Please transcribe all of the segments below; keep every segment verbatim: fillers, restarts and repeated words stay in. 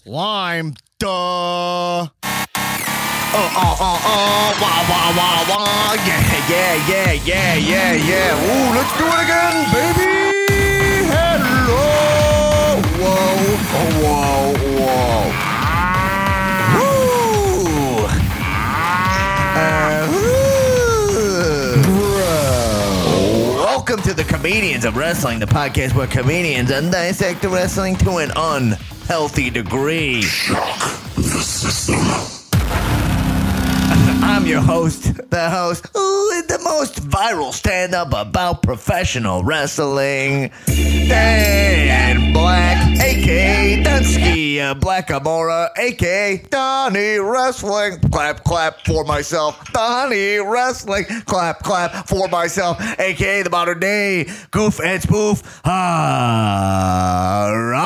Lime, duh. Oh, oh, oh, oh, wah, wah, wah, wah. Yeah, yeah, yeah, yeah, yeah, yeah. Ooh, let's do it again, baby. Hello. Whoa, oh, whoa, whoa. Woo. Uh, woo. Bro. Welcome to the Comedians of Wrestling, the podcast where comedians dissect wrestling to an unhealthy degree. I'm your host, the host, ooh, the most viral stand-up about professional wrestling, Dan Black, a k a. Dunsky uh, Black Amora, a k a. Donnie Wrestling. Clap, clap for myself. Donnie Wrestling. Clap, clap for myself, a k a the modern day goof and spoof, ah,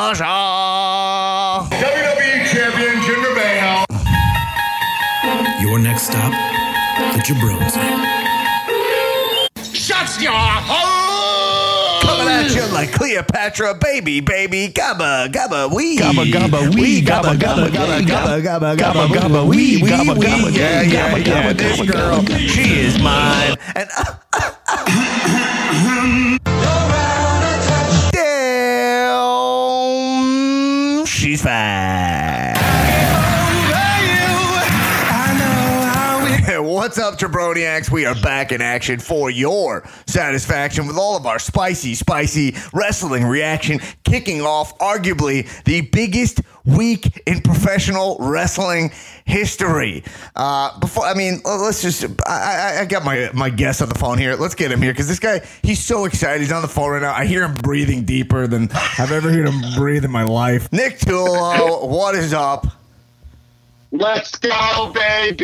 Raja. W W E Champion Jinder Mahal. Your next stop, the Jabrones. Shut your hole! Coming at you like Cleopatra, baby, baby, gabba, gabba, wee. Gabba, gabba, wee, gabba, gabba, gabba, gabba, gabba, gabba, gabba, wee, wee, gabba, wee. gabba, Yeah, yeah, gabba, yeah, gabba, this gabba, girl, gabba. she is mine. And uh, uh, uh. Damn, she's fine. What's up, Jabroniacs? We are back in action for your satisfaction with all of our spicy, spicy wrestling reaction, kicking off arguably the biggest week in professional wrestling history. Uh, before, I mean, let's just, I, I, I got my, my guest on the phone here. Let's get him here because this guy, he's so excited. He's on the phone right now. I hear him breathing deeper than I've ever heard him breathe in my life. Nick Tulo, what is up? Let's go, baby.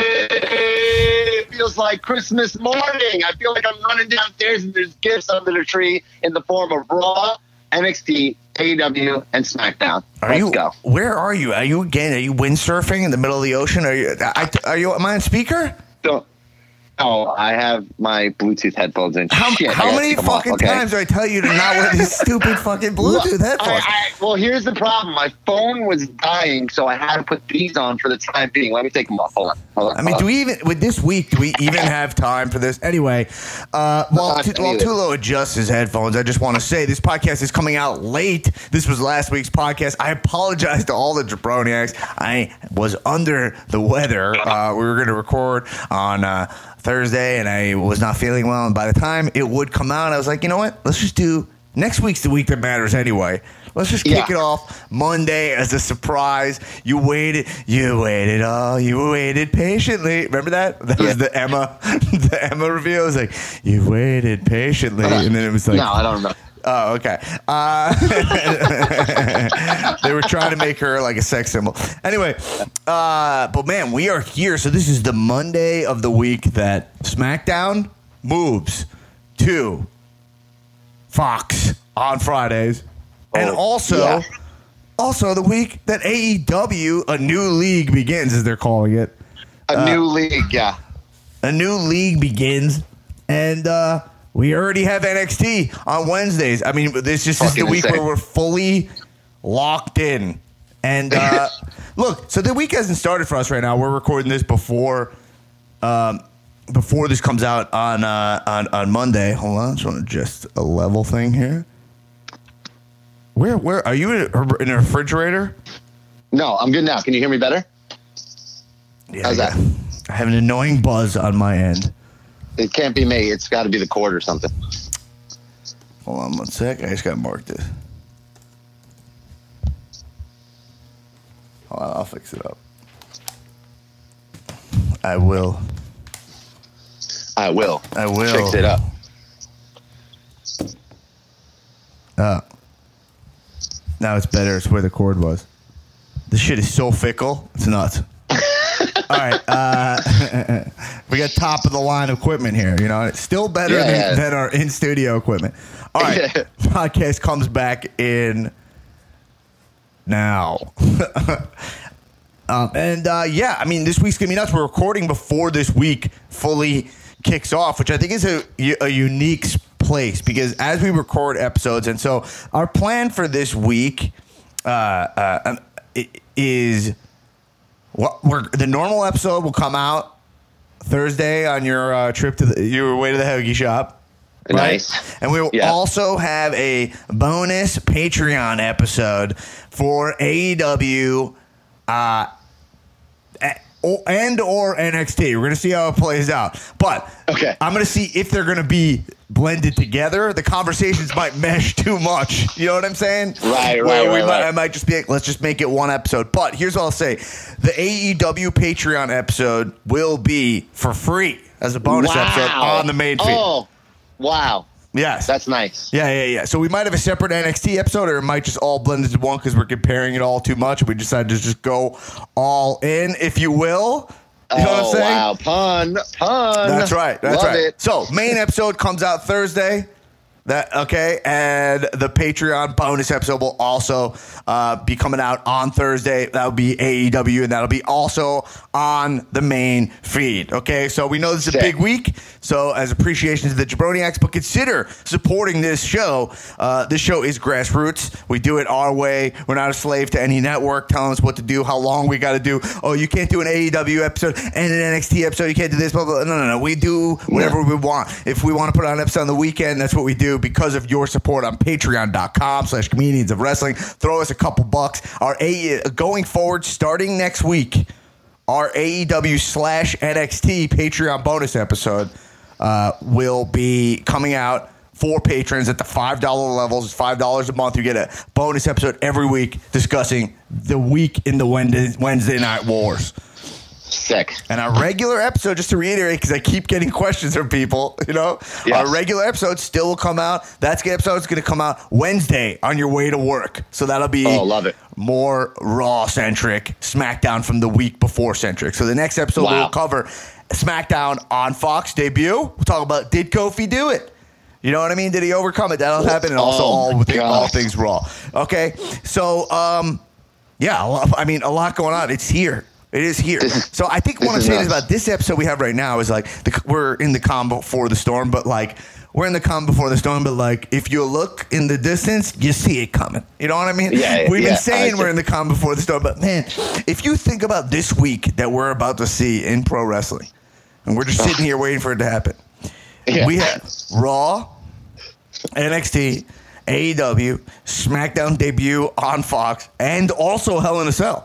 It feels like Christmas morning. I feel like I'm running downstairs and there's gifts under the tree in the form of Raw, N X T, A E W, and SmackDown. Are Let's you, go. Where are you? Are you again? Are you windsurfing in the middle of the ocean? Are you? I, are you? Am I on speaker? So, oh, I have my Bluetooth headphones in. How, Shit, I how gotta many take 'em off, fucking okay? times do I tell you to not wear these stupid fucking Bluetooth Well, headphones? I, I, well, here's the problem. My phone was dying, so I had to put these on for the time being. Let me take them off. Hold on. Hold on I mean, hold do on. we even with this week? Do we even have time for this? Anyway, uh, while, Not Tu- while either. Tulo adjusts his headphones, I just want to say this podcast is coming out late. This was last week's podcast. I apologize to all the Jabroniacs. I was under the weather. Uh, we were going to record on uh, Thursday, and I was not feeling well. And by the time it would come out, I was like, you know what? Let's just do next week's the week that matters anyway. Let's just kick Yeah. it off Monday as a surprise. You waited, you waited, oh, you waited patiently. Remember that? That Yeah. was the Emma, the Emma reveal. It was like, you waited patiently, and then it was like, No, I don't remember. oh, okay. Uh, they were trying to make her like a sex symbol. Anyway, uh, but man, we are here. So this is the Monday of the week that SmackDown moves to Fox on Fridays. And Oh, also, yeah. also the week that A E W, a new league begins, as they're calling it. A Uh, new league, yeah. A new league begins, and uh, we already have N X T on Wednesdays. I mean, this just is the Fucking week insane. where we're fully locked in. And uh, look, so the week hasn't started for us right now. We're recording this before, um, before this comes out on uh, on on Monday. Hold on, I just want to adjust a level thing here. Where where are you in a, in a refrigerator? No, I'm good now. Can you hear me better? Yeah, How's that? I have an annoying buzz on my end. It can't be me. It's got to be the cord or something. Hold on one sec. I just got to mark this. Hold on, I'll fix it up. I will. I will. I will. Fix it up. Uh, now it's better. It's where the cord was. This shit is so fickle. It's nuts. All right. Uh, we got top of the line equipment here. You know, it's still better Yeah, than, yeah. than our in studio equipment. All right. Podcast comes back in now. um, and uh, yeah, I mean, this week's going to be nuts. We're recording before this week fully kicks off, which I think is a, a unique place because as we record episodes, and so our plan for this week, uh, uh, i- is what we're the normal episode will come out Thursday on your uh, trip to the, your way to the hoagie shop. Right? Nice. And we will Yeah. also have a bonus Patreon episode for A E W uh, a- o- and or N X T. We're going to see how it plays out. But Okay. I'm going to see if they're going to be blended together. The conversations might mesh too much. You know what I'm saying? Right, right, Where we right, might, right. I might just be like, let's just make it one episode. But here's what I'll say. The A E W Patreon episode will be for free as a bonus Wow. episode on the main feed. Oh, wow. Yes. That's nice. Yeah, yeah, yeah. So we might have a separate N X T episode, or it might just all blend into one because we're comparing it all too much. We decided to just go all in, if you will. You know what I'm Oh, saying? wow. Pun. Pun. That's right. That's Love right. it. So main episode comes out Thursday. That okay, and the Patreon bonus episode will also uh, be coming out on Thursday. That'll be A E W, and that'll be also on the main feed. Okay, so we know this is a Sick. big week. So as appreciation to the Jabroniacs, but consider supporting this show. Uh, this show is grassroots. We do it our way. We're not a slave to any network telling us what to do, how long we got to do. Oh, you can't do an A E W episode and an N X T episode. You can't do this. Blah, blah. No, no, no. We do whatever we want. If we want to put on an episode on the weekend, that's what we do. Because of your support on patreon.com slash comedians of wrestling. Throw us a couple bucks. Our A- going forward, starting next week, our A E W slash N X T Patreon bonus episode uh, will be coming out for patrons at the five dollar levels. It's five dollars a month. You get a bonus episode every week discussing the week in the Wednesday, Wednesday Night Wars. Sick. And our regular episode, just to reiterate, because I keep getting questions from people, you know, Yes. our regular episode still will come out. That episode is going to come out Wednesday on your way to work. So that'll be Oh, love it. more Raw-centric, SmackDown from the week before-centric. So the next episode Wow. will cover SmackDown on Fox debut. We'll talk about, did Kofi do it? You know what I mean? Did he overcome it? That'll happen. And also Oh, all, my with all gosh. things Raw. Okay? So, um, yeah, a lot- I mean, a lot going on. It's here. It is here. This is- So I think this what I'm is saying is nuts. about this episode we have right now is like the, we're in the calm before the storm, but like we're in the calm before the storm, but like if you look in the distance, you see it coming. You know what I mean? Yeah, We've yeah, been saying I we're see. in the calm before the storm, but man, if you think about this week that we're about to see in pro wrestling, and we're just sitting here waiting for it to happen, Yeah. we have Raw, N X T, A E W, SmackDown debut on Fox, and also Hell in a Cell.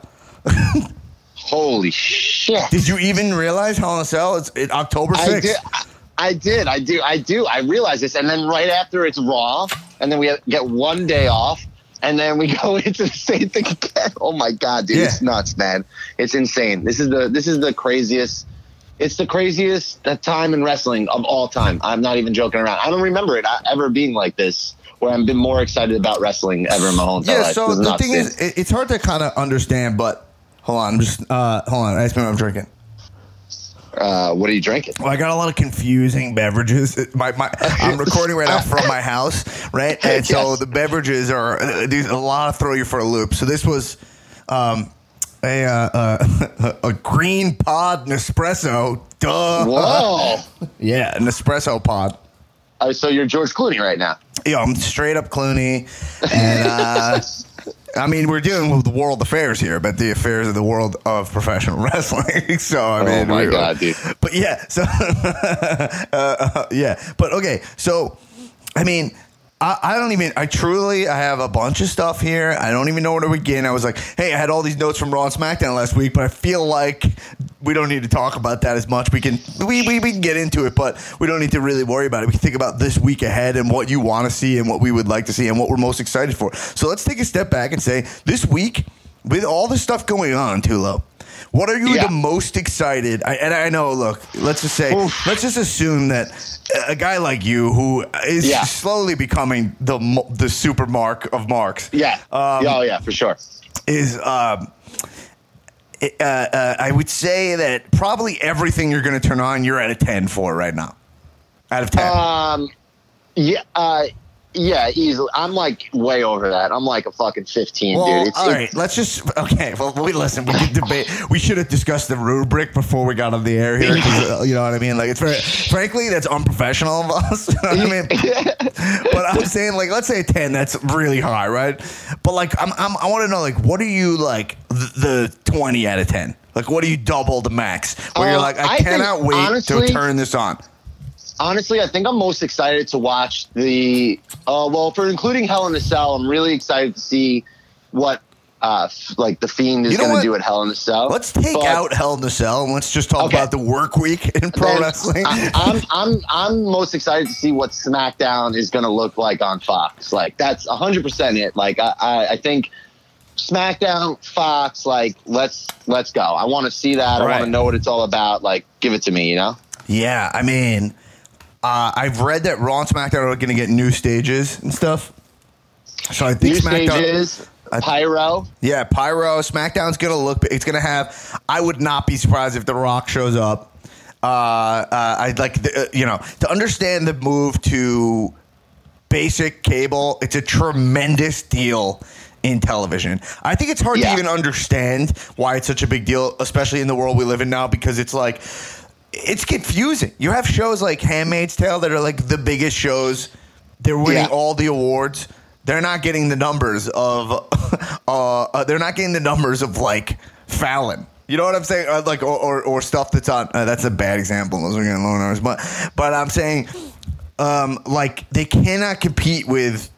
Holy shit. Did you even realize Hell in a Cell? It's, it's October I sixth. did. I- I did. I do. I do. I realize this. And then right after it's Raw, and then we get one day off, and then we go into the same thing again. Oh my god, dude, Yeah. it's nuts, man. It's insane. This is the this is the craziest. It's the craziest time in wrestling of all time. I'm not even joking around. I don't remember it ever being like this, where I've been more excited about wrestling ever in my whole entire Yeah, life. so This the nuts, thing dude. is, it, it's hard to kind of understand, but hold on, I'm just, uh, hold on, ask me what I'm drinking. uh, what are you drinking? Well, I got a lot of confusing beverages. It- My, my, I'm recording right now from my house, right? And so Yes. the beverages are, uh, these, a lot of throw you for a loop. So this was um, a, uh, uh, a green pod Nespresso. Duh. Whoa. Yeah, an espresso pod. Uh, so you're George Clooney right now. Yo, I'm straight up Clooney. And, uh, I mean, we're dealing with the world affairs here, but the affairs of the world of professional wrestling. So, I Oh mean, my we- God, dude. But yeah, so, uh, uh, yeah. But okay, so, I mean, I, I don't even, I truly, I have a bunch of stuff here. I don't even know where to begin. I was like, hey, I had all these notes from Raw and SmackDown last week, but I feel like we don't need to talk about that as much. We can, we, we, we can get into it, but we don't need to really worry about it. We can think about this week ahead and what you want to see and what we would like to see and what we're most excited for. So let's take a step back and say, this week, with all this stuff going on, Tulo, what are you Yeah. the most excited? I, and I know, look, let's just say, Oof. let's just assume that a guy like you, who is Yeah. slowly becoming the mo- the super mark of marks, Yeah. Um, oh yeah, for sure. is um, uh, uh, I would say that probably everything you're going to turn on, you're at a ten for right now, out of ten. Um, yeah, uh, Yeah, easily. I'm like way over that. I'm like a fucking fifteen, Well, dude. It's, all it- right, let's just okay. Well, we listen. We could debate. We should have discussed the rubric before we got on the air here. 'Cause, uh, you know what I mean? Like, it's very, frankly, that's unprofessional of us. You know what I mean? But I'm saying, like, let's say a ten. That's really high, right? But like, I'm, I'm I want to know, like, what are you like the, the twenty out of ten? Like, what do you double the max? Where you're Um, like, I, I think, cannot wait honestly- to turn this on. Honestly, I think I'm most excited to watch the. Uh, well, for including Hell in a Cell, I'm really excited to see what, uh, f- like the Fiend is You know going what? to do at Hell in a Cell. Let's take But out Hell in a Cell and let's just talk Okay. about the work week in pro then wrestling. I, I'm I'm I'm most excited to see what SmackDown is going to look like on Fox. Like that's one hundred percent it. Like I, I, I think SmackDown, Fox. Like let's let's go. I want to see that. I Right. want to know what it's all about. Like give it to me. You know. Yeah, I mean, uh, I've read that Raw and SmackDown are going to get new stages and stuff. So I think New SmackDown, stages, I- Pyro. yeah, Pyro, SmackDown's going to look. It's going to have. I would not be surprised if The Rock shows up. Uh, uh, I'd like, the, uh, you know, to understand the move to basic cable. It's a tremendous deal in television. I think it's hard Yeah. to even understand why it's such a big deal, especially in the world we live in now, because it's like. It's confusing. You have shows like Handmaid's Tale that are like the biggest shows. They're winning Yeah. all the awards. They're not getting the numbers of, uh, uh, they're not getting the numbers of like Fallon. You know what I'm saying? Uh, like or, or or stuff that's on. Uh, that's a bad example. Those are getting low numbers, but but I'm saying, um, like they cannot compete with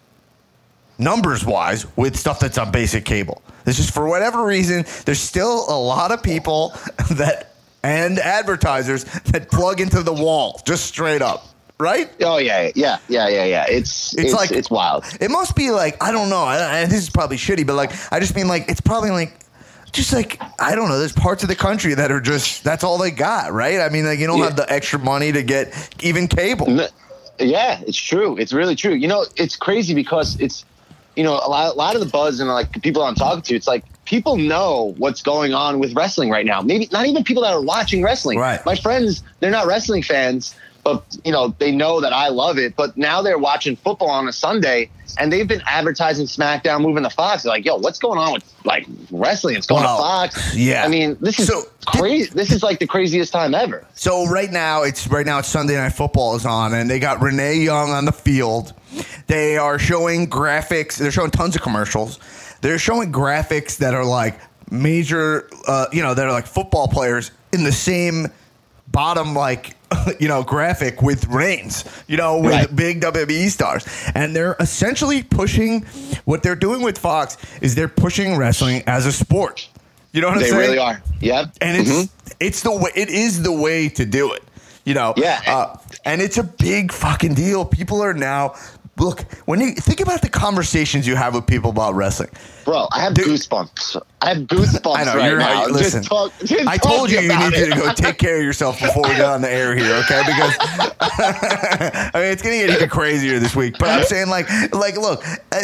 numbers wise with stuff that's on basic cable. It's just for whatever reason, there's still a lot of people that. And advertisers that plug into the wall, just straight up, right? Oh yeah, yeah, yeah, yeah, yeah. It's It's it's, like- it's wild. It must be like, I don't know, I, I, this is probably shitty, but like, I just mean like, it's probably like, just like, I don't know, there's parts of the country that are just, that's all they got, right? I mean, like, you don't Yeah. have the extra money to get even cable. N- Yeah, it's true. It's really true. You know, it's crazy because it's, you know, a lot, a lot of the buzz and like people I'm talking to, it's like people know what's going on with wrestling right now. Maybe not even people that are watching wrestling. Right. My friends, they're not wrestling fans, but you know, they know that I love it. But now they're watching football on a Sunday and they've been advertising SmackDown moving to Fox. They're like, yo, what's going on with like wrestling? It's going Well, to Fox. yeah. I mean, this is So- crazy. This is like the craziest time ever. So right now, it's right now it's Sunday Night Football is on, and they got Renee Young on the field. They are showing graphics. They're showing tons of commercials. They're showing graphics that are like major, uh, you know, that are like football players in the same bottom, like, you know, graphic with Reigns, you know, with Right. big W W E stars. And they're essentially pushing, what they're doing with Fox is they're pushing wrestling as a sport. You know what I'm They saying? really are. Yeah. And it's Mhm. it's the way it is the way to do it, you know. Yeah. Uh, and it's a big fucking deal. People are now look when you think about the conversations you have with people about wrestling. Bro, I have Dude. goosebumps. I have goosebumps I know right you're now. right. Listen, just talk, just I told you talking you about needed it. to go take care of yourself before we got on the air here, okay? Because I mean it's gonna get even crazier this week. But I'm saying like like look. Uh,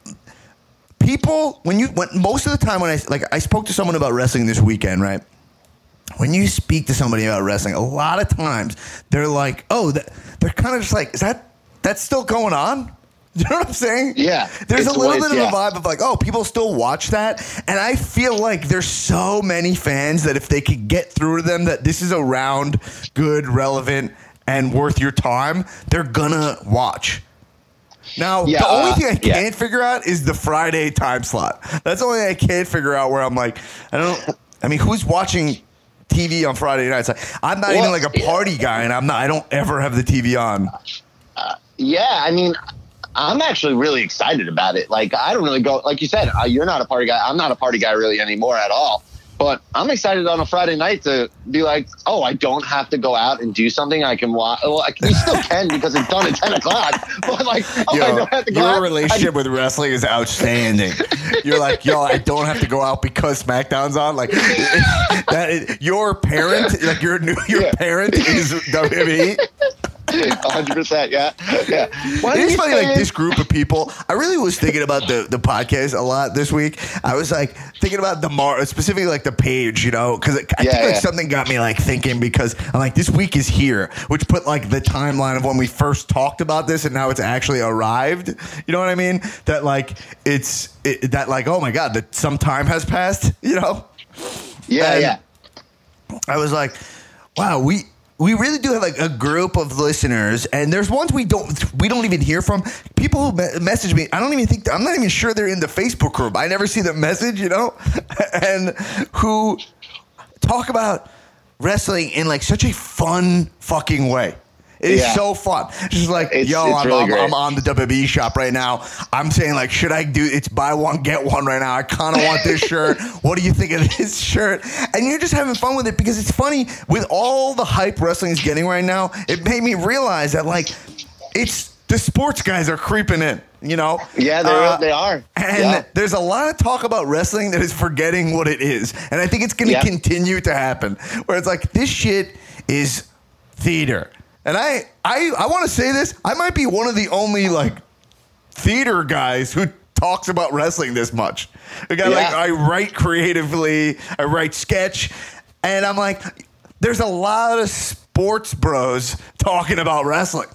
People, when you, when most of the time when I, like, I spoke to someone about wrestling this weekend, right? When you speak to somebody about wrestling, a lot of times they're like, oh, that, they're kind of just like, is that, that's still going on? You know what I'm saying? Yeah. There's a It's little what bit of it's- a yeah. vibe of like, oh, people still watch that. And I feel like there's so many fans that if they could get through to them that this is around good, relevant, and worth your time, they're gonna watch. Now, Yeah, the only uh, thing I yeah. can't figure out is the Friday time slot. That's the only thing I can't figure out where I'm like, I don't, I mean, who's watching T V on Friday nights? Like, I'm not Well, even like a party guy, and I'm not, I don't ever have the T V on. Yeah, I mean, I'm actually really excited about it. Like, I don't really go, like you said, uh, you're not a party guy. I'm not a party guy really anymore at all. But I'm excited on a Friday night to be like, oh, I don't have to go out and do something. I can watch. Well, I can, you still can because it's done at ten o'clock. But like, oh, I Yo, don't have to go your out. relationship with wrestling is outstanding. You're like, yo, I don't have to go out because SmackDown's on. Like, that is, your parent, like your new, your Yeah. parent is W W E. one hundred percent, yeah. yeah. Why It is you funny, say like this group of people. I really was thinking about the, the podcast a lot this week. I was like thinking about the Mar, specifically like the page, you know, because I Yeah, think like yeah. something got me like thinking because I'm like, this week is here, which put like the timeline of when we first talked about this and now it's actually arrived. You know what I mean? That like it's it, that like, oh my God, that some time has passed, you know? Yeah, And yeah. I was like, wow, we we really do have like a group of listeners, and there's ones we don't we don't even hear from. People who me- message me, I don't even think I'm not even sure they're in the Facebook group. I never see the message, you know, and who talk about wrestling in like such a fun fucking way. It is Yeah. so fun. It's just like, It's- yo, it's I'm, really I'm, great. I'm on the W W E shop right now. I'm saying like, should I do? It's buy one get one right now. I kind of want this shirt. What do you think of this shirt? And you're just having fun with it because it's funny with all the hype wrestling is getting right now. It made me realize that like, it's the sports guys are creeping in. You know? Yeah, they Uh, they are. And Yeah. there's a lot of talk about wrestling that is forgetting what it is. And I think it's going to Yeah. continue to happen. Where it's like, this shit is theater. And I, I, I want to say this. I might be one of the only, like, theater guys who talks about wrestling this much. The guy, Yeah. like, I write creatively. I write sketch. And I'm like, there's a lot of sports bros talking about wrestling.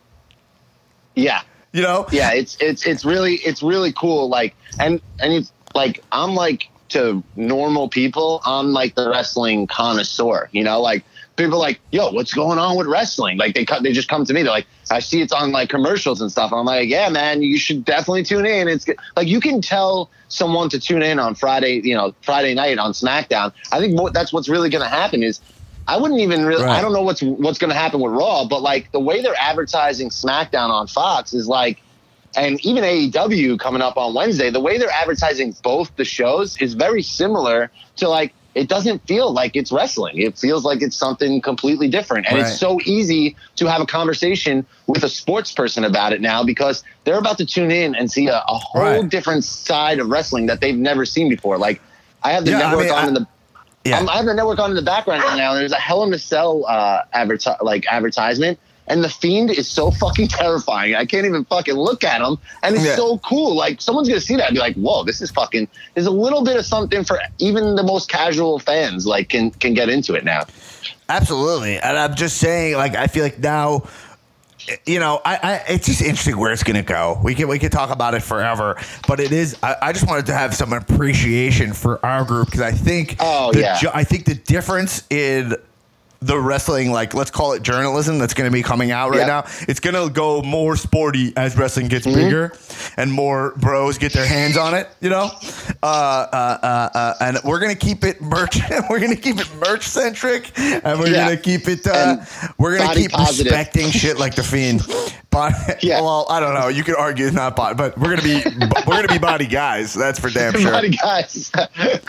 Yeah. You know? Yeah, it's it's it's really it's really cool. Like and and it's like I'm like to normal people, I'm like the wrestling connoisseur. You know, like people are like, yo, what's going on with wrestling? Like they come, they just come to me. They're like, I see it's on like commercials and stuff. And I'm like, yeah, man, you should definitely tune in. It's good. Like you can tell someone to tune in on Friday, you know, Friday night on SmackDown. I think what, that's what's really going to happen is. I wouldn't even really. Right. I don't know what's what's going to happen with Raw, but like the way they're advertising SmackDown on Fox is like, and even A E W coming up on Wednesday, the way they're advertising both the shows is very similar to like. It doesn't feel like it's wrestling. It feels like it's something completely different, and Right. it's so easy to have a conversation with a sports person about it now because they're about to tune in and see a, a whole Right. different side of wrestling that they've never seen before. Like I have the Yeah, I network mean, on I- in the. Yeah. Um, I have the network on in the background right now, and there's a Hell in a Cell uh, adverti- like advertisement, and the Fiend is so fucking terrifying. I can't even fucking look at him, and it's Yeah. so cool. Like someone's gonna see that and be like, "Whoa, this is fucking." There's a little bit of something for even the most casual fans, like can can get into it now. Absolutely. And I'm just saying, like, I feel like now, you know, I, I it's just interesting where it's going to go. We can we can talk about it forever, but it is. I, I just wanted to have some appreciation for our group because I think, Oh, the, yeah. ju- I think the difference in the wrestling, like let's call it journalism, that's going to be coming out right Yeah. now. It's going to go more sporty as wrestling gets Mm-hmm. bigger and more bros get their hands on it. You know, uh, uh, uh, uh, and we're going to keep it merch. We're going to keep it merch centric, and we're Yeah. going to keep it. Uh, And we're going to body keep positive. respecting shit like the Fiend. But Yeah. well, I don't know. You could argue it's not body, but we're going to be we're going to be body guys. That's for damn sure. Everybody, guys. uh,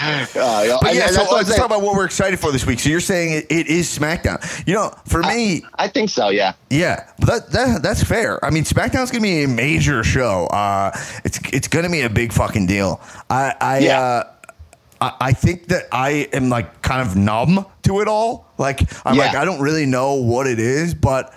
you know, But and- yeah, and so that's what I'm let's saying. talk about what we're excited for this week. So you're saying it, it is SmackDown. You know, for me, I think so. Yeah. yeah, that, that that's fair. I mean, SmackDown's gonna be a major show. Uh, it's it's gonna be a big fucking deal. I I, Yeah. uh, I I think that I am like kind of numb to it all. Like I'm Yeah. like I don't really know what it is, but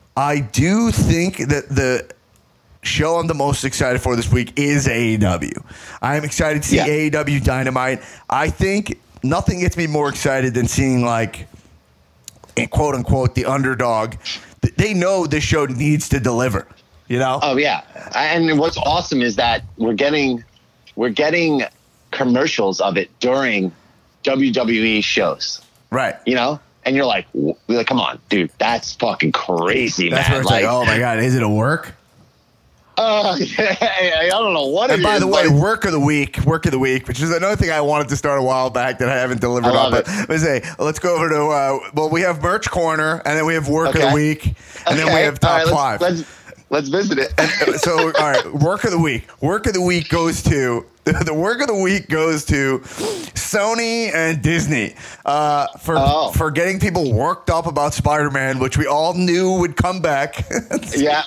I do think that the show I'm the most excited for this week is A E W. I'm excited to see Yeah. A E W Dynamite. I think nothing gets me more excited than seeing like, quote unquote, the underdog. They know this show needs to deliver. You know? Oh yeah, and what's awesome is that we're getting we're getting commercials of it during W W E shows. Right. You know, and you're like, w- you're like, come on, dude, that's fucking crazy, That's man. where it's like, oh my God, is it a work? uh, I don't know what And it by is, the way, but- work of the week, work of the week, which is another thing I wanted to start a while back that I haven't delivered I on. love But let's say, let's go over to, uh, well, we have merch corner, and then we have work of the Okay. week, and then we Okay, have top all right, let's- five. Let's, let's visit it. So, all right, work of the week. Work of the week goes to the work of the week goes to Sony and Disney uh, for Oh. for getting people worked up about Spider-Man, which we all knew would come back. Yeah.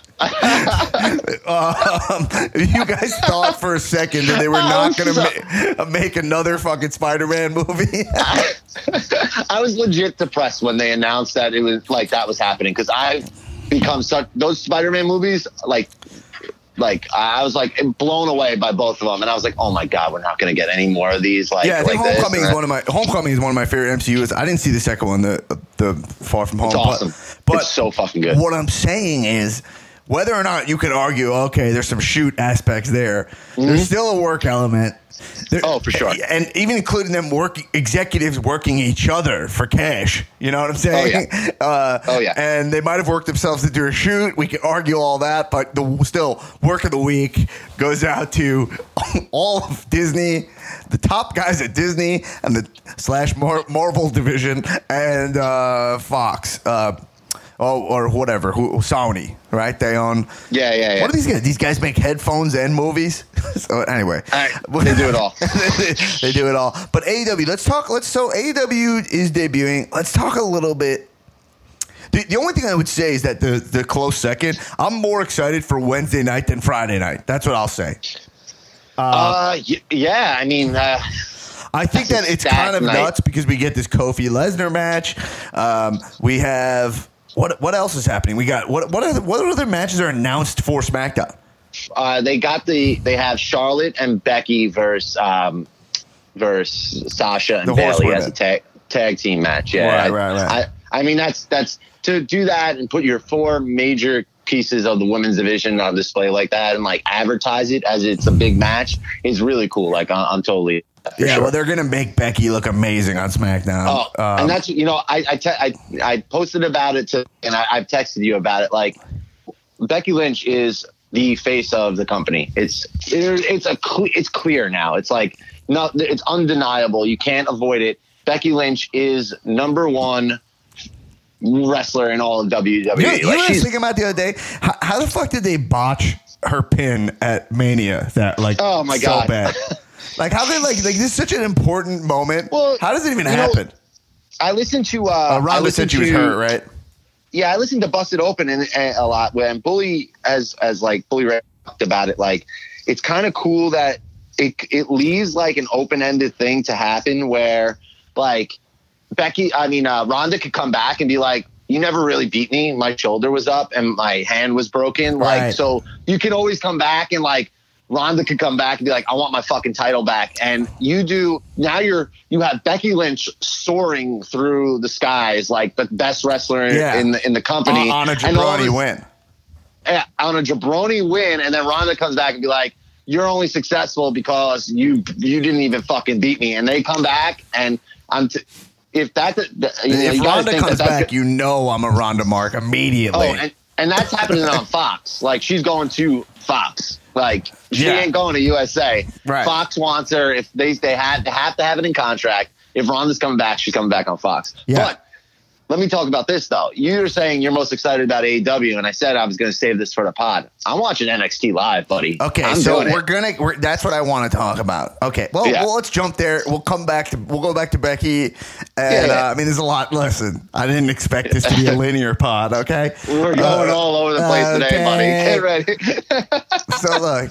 um, you guys thought for a second that they were Oh, not going to so- ma- make another fucking Spider-Man movie. I was legit depressed when they announced that it was like that was happening because I've become such those Spider-Man movies. Like, like I was like blown away by both of them, and I was like, oh my god, we're not going to get any more of these. Like, yeah, I think like Homecoming this. is one of my Homecoming is one of my favorite M C Us. I didn't see the second one, the the Far From Home. It's awesome. But, but it's so fucking good. What I'm saying is, whether or not you could argue, okay, there's some shoot aspects there, mm-hmm. there's still a work element. There, oh, for sure. And even including them working executives working each other for cash. You know what I'm saying? Oh, yeah. Uh, oh, yeah. And they might have worked themselves into a shoot. We could argue all that, but the still work of the week goes out to all of Disney, the top guys at Disney and the slash Mar- Marvel division and uh, Fox. Uh, Oh, or whatever, who, Sony, right? They own. Yeah, yeah, yeah. What are these guys? These guys make headphones and movies. So anyway, all right, they do it all. they, they do it all. But A E W, let's talk. Let's so A E W is debuting. Let's talk a little bit. The, the only thing I would say is that the the close second. I'm more excited for Wednesday night than Friday night. That's what I'll say. Uh, uh y- yeah, I mean. Uh, I think that it's kind of night. nuts because we get this Kofi Lesnar match. Um, we have. What what else is happening? We got what what other, what other matches are announced for SmackDown? Uh, they got the they have Charlotte and Becky versus um, versus Sasha and the Bayley as a tag tag team match. Yeah, right, right, right. I, I mean that's that's to do that and put your four major pieces of the women's division on display like that and like advertise it as it's a big match is really cool. Like I'm, I'm totally. Yeah, sure. well, they're gonna make Becky look amazing on SmackDown. Oh, um, and that's you know, I I, te- I I posted about it to, and I, I've texted you about it. Like, Becky Lynch is the face of the company. It's it, it's a cle- it's clear now. It's like no, it's undeniable. You can't avoid it. Becky Lynch is number one wrestler in all of W W E. You know, like, you know what I was thinking about the other day? How, how the fuck did they botch her pin at Mania? That like oh my so god. bad. Like how they like like this is such an important moment. Well, how does it even happen? Know, I listened to uh, uh Ronda said she was hurt, right? Yeah, I listened to Busted Open and, and a lot when Bully as as like Bully Ray talked about it. Like it's kind of cool that it it leaves like an open ended thing to happen where like Becky, I mean uh, Ronda could come back and be like, you never really beat me. My shoulder was up and my hand was broken. Like right. so you can always come back and like. Ronda could come back and be like, I want my fucking title back. And you do now you're you have Becky Lynch soaring through the skies like the best wrestler yeah. in the in the company. On, on a jabroni win. Yeah, on a jabroni win, and then Ronda comes back and be like, you're only successful because you you didn't even fucking beat me. And they come back and I'm t- if that you know, if you Ronda think comes that back, good. you know I'm a Ronda mark immediately. Oh, and, and that's happening on Fox. Like she's going to Fox. Like she yeah. ain't going to U S A. Right. Fox wants her. If they they have they have to have it in contract. If Ronda's coming back, she's coming back on Fox. Yeah. But let me talk about this though. You're saying you're most excited about A E W, and I said I was going to save this for the pod. I'm watching N X T live, buddy. Okay, I'm so doing we're it. gonna. We're, that's what I want to talk about. Okay, well, Yeah. well, let's jump there. We'll come back to. We'll go back to Becky. And Yeah, yeah. Uh, I mean, there's a lot. Listen, I didn't expect this to be a linear pod. Okay, We're going Uh, all over the place okay. today, buddy. Get ready. So look,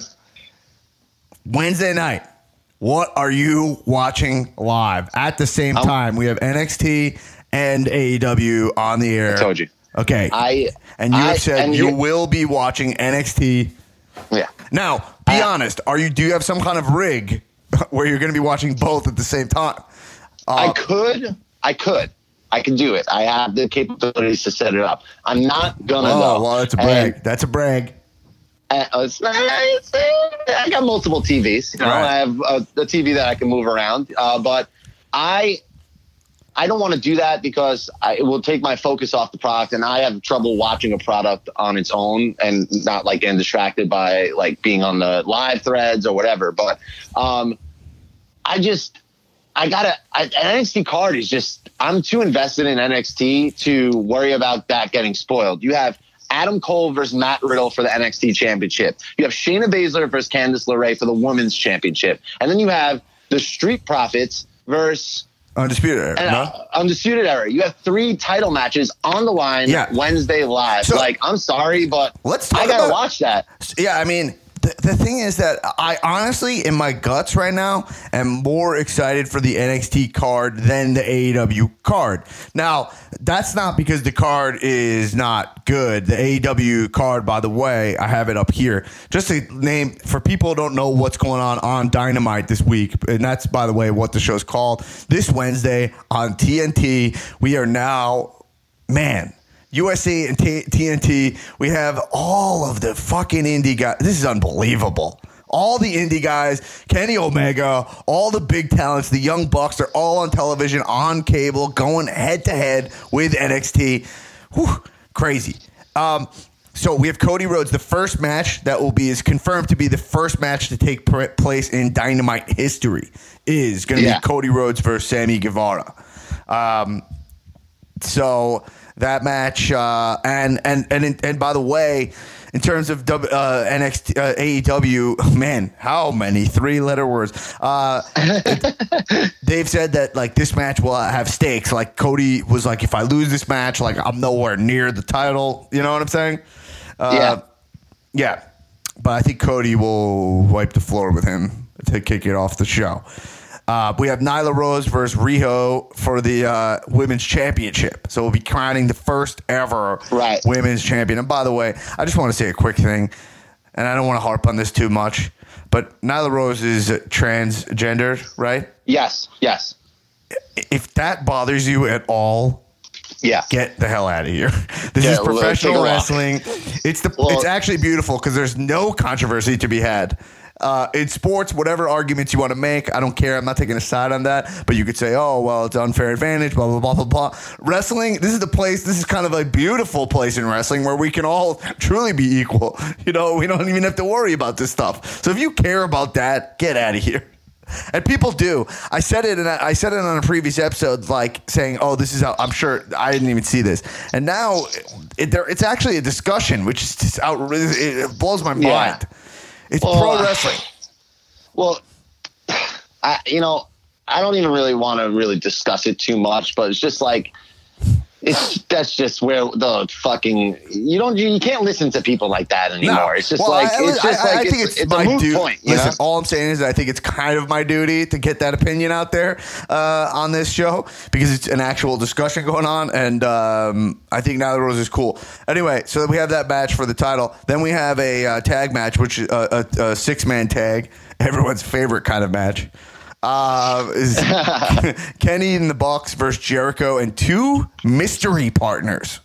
Wednesday night. What are you watching live at the same I'm- time? We have N X T and A E W on the air. I told you. Okay, I and you I, have said and you you- will be watching N X T. Yeah. Now, be I- honest. Are you? Do you have some kind of rig where you're going to be watching both at the same time? Uh, I could. I could. I can do it. I have the capabilities to set it up. I'm not gonna. oh, though. well, that's a brag. And, that's a brag. uh, it's, it's, I got multiple T Vs. You know, Right. I have a, a T V that I can move around. Uh, but I, I don't want to do that because I, it will take my focus off the product, and I have trouble watching a product on its own and not like getting distracted by like being on the live threads or whatever. But um, I just. I gotta. I, an N X T card is just. I'm too invested in N X T to worry about that getting spoiled. You have Adam Cole versus Matt Riddle for the N X T Championship. You have Shayna Baszler versus Candice LeRae for the Women's Championship, and then you have the Street Profits versus Undisputed Era. and, No? uh, Undisputed Era. You have three title matches on the line Yeah. Wednesday live. So- like, I'm sorry, but Let's talk I gotta about- watch that. Yeah, I mean, the, the, the thing is that I honestly, in my guts right now, am more excited for the N X T card than the A E W card. Now, that's not because the card is not good. The A E W card, by the way, I have it up here. Just to name, for people who don't know what's going on on Dynamite this week, and that's, by the way, what the show's called. This Wednesday on T N T, we are now, man... U S A and T- TNT, we have all of the fucking indie guys. This is unbelievable. All the indie guys, Kenny Omega, all the big talents, the Young Bucks, they're all on television, on cable, going head to head with N X T. Whew, crazy. Um, so we have Cody Rhodes. The first match that will be is confirmed to be the first match to take pr- place in Dynamite history is going to Yeah. be Cody Rhodes versus Sammy Guevara. Um, so... That match, uh, and and and and by the way, in terms of w, uh, N X T, uh, A E W, man, how many three-letter words? Uh, they've said that like this match will have stakes. Like Cody was like, if I lose this match, like I'm nowhere near the title. You know what I'm saying? Uh, Yeah. Yeah, but I think Cody will wipe the floor with him to kick it off the show. Uh, we have Nyla Rose versus Riho for the uh, women's championship. So we'll be crowning the first ever Right. women's champion. And by the way, I just want to say a quick thing, and I don't want to harp on this too much, but Nyla Rose is transgender, right? Yes, yes. If that bothers you at all, Yeah. get the hell out of here. This Yeah, is well, professional take a walk. wrestling. It's the Well- it's actually beautiful because there's no controversy to be had. Uh, in sports, whatever arguments you want to make, I don't care. I'm not taking a side on that. But you could say, oh, well, it's unfair advantage, blah, blah, blah, blah, blah. Wrestling, this is the place, this is kind of a beautiful place in wrestling where we can all truly be equal. You know, we don't even have to worry about this stuff. So if you care about that, get out of here. And people do. I said it, and I said it on a previous episode, like saying, "Oh, this is how." I'm sure I didn't even see this, and now it, there, it's actually a discussion, which is just out. It blows my mind. Yeah. It's Well, pro uh, wrestling. Well, I you know I don't even really want to really discuss it too much, but it's just like it's that's just where the fucking you don't you, you can't listen to people like that anymore. It's just Well, like I, it's just I, I like think it's, it's, it's my a moot duty. point. You Listen, know? all I'm saying is that I think it's kind of my duty to get that opinion out there uh, on this show because it's an actual discussion going on, and um, I think Nyla Rose is cool. Anyway, so we have that match for the title. Then we have a uh, tag match, which is a, a, a six man tag, everyone's favorite kind of match. Uh, is Kenny in the Bucks versus Jericho and two mystery partners.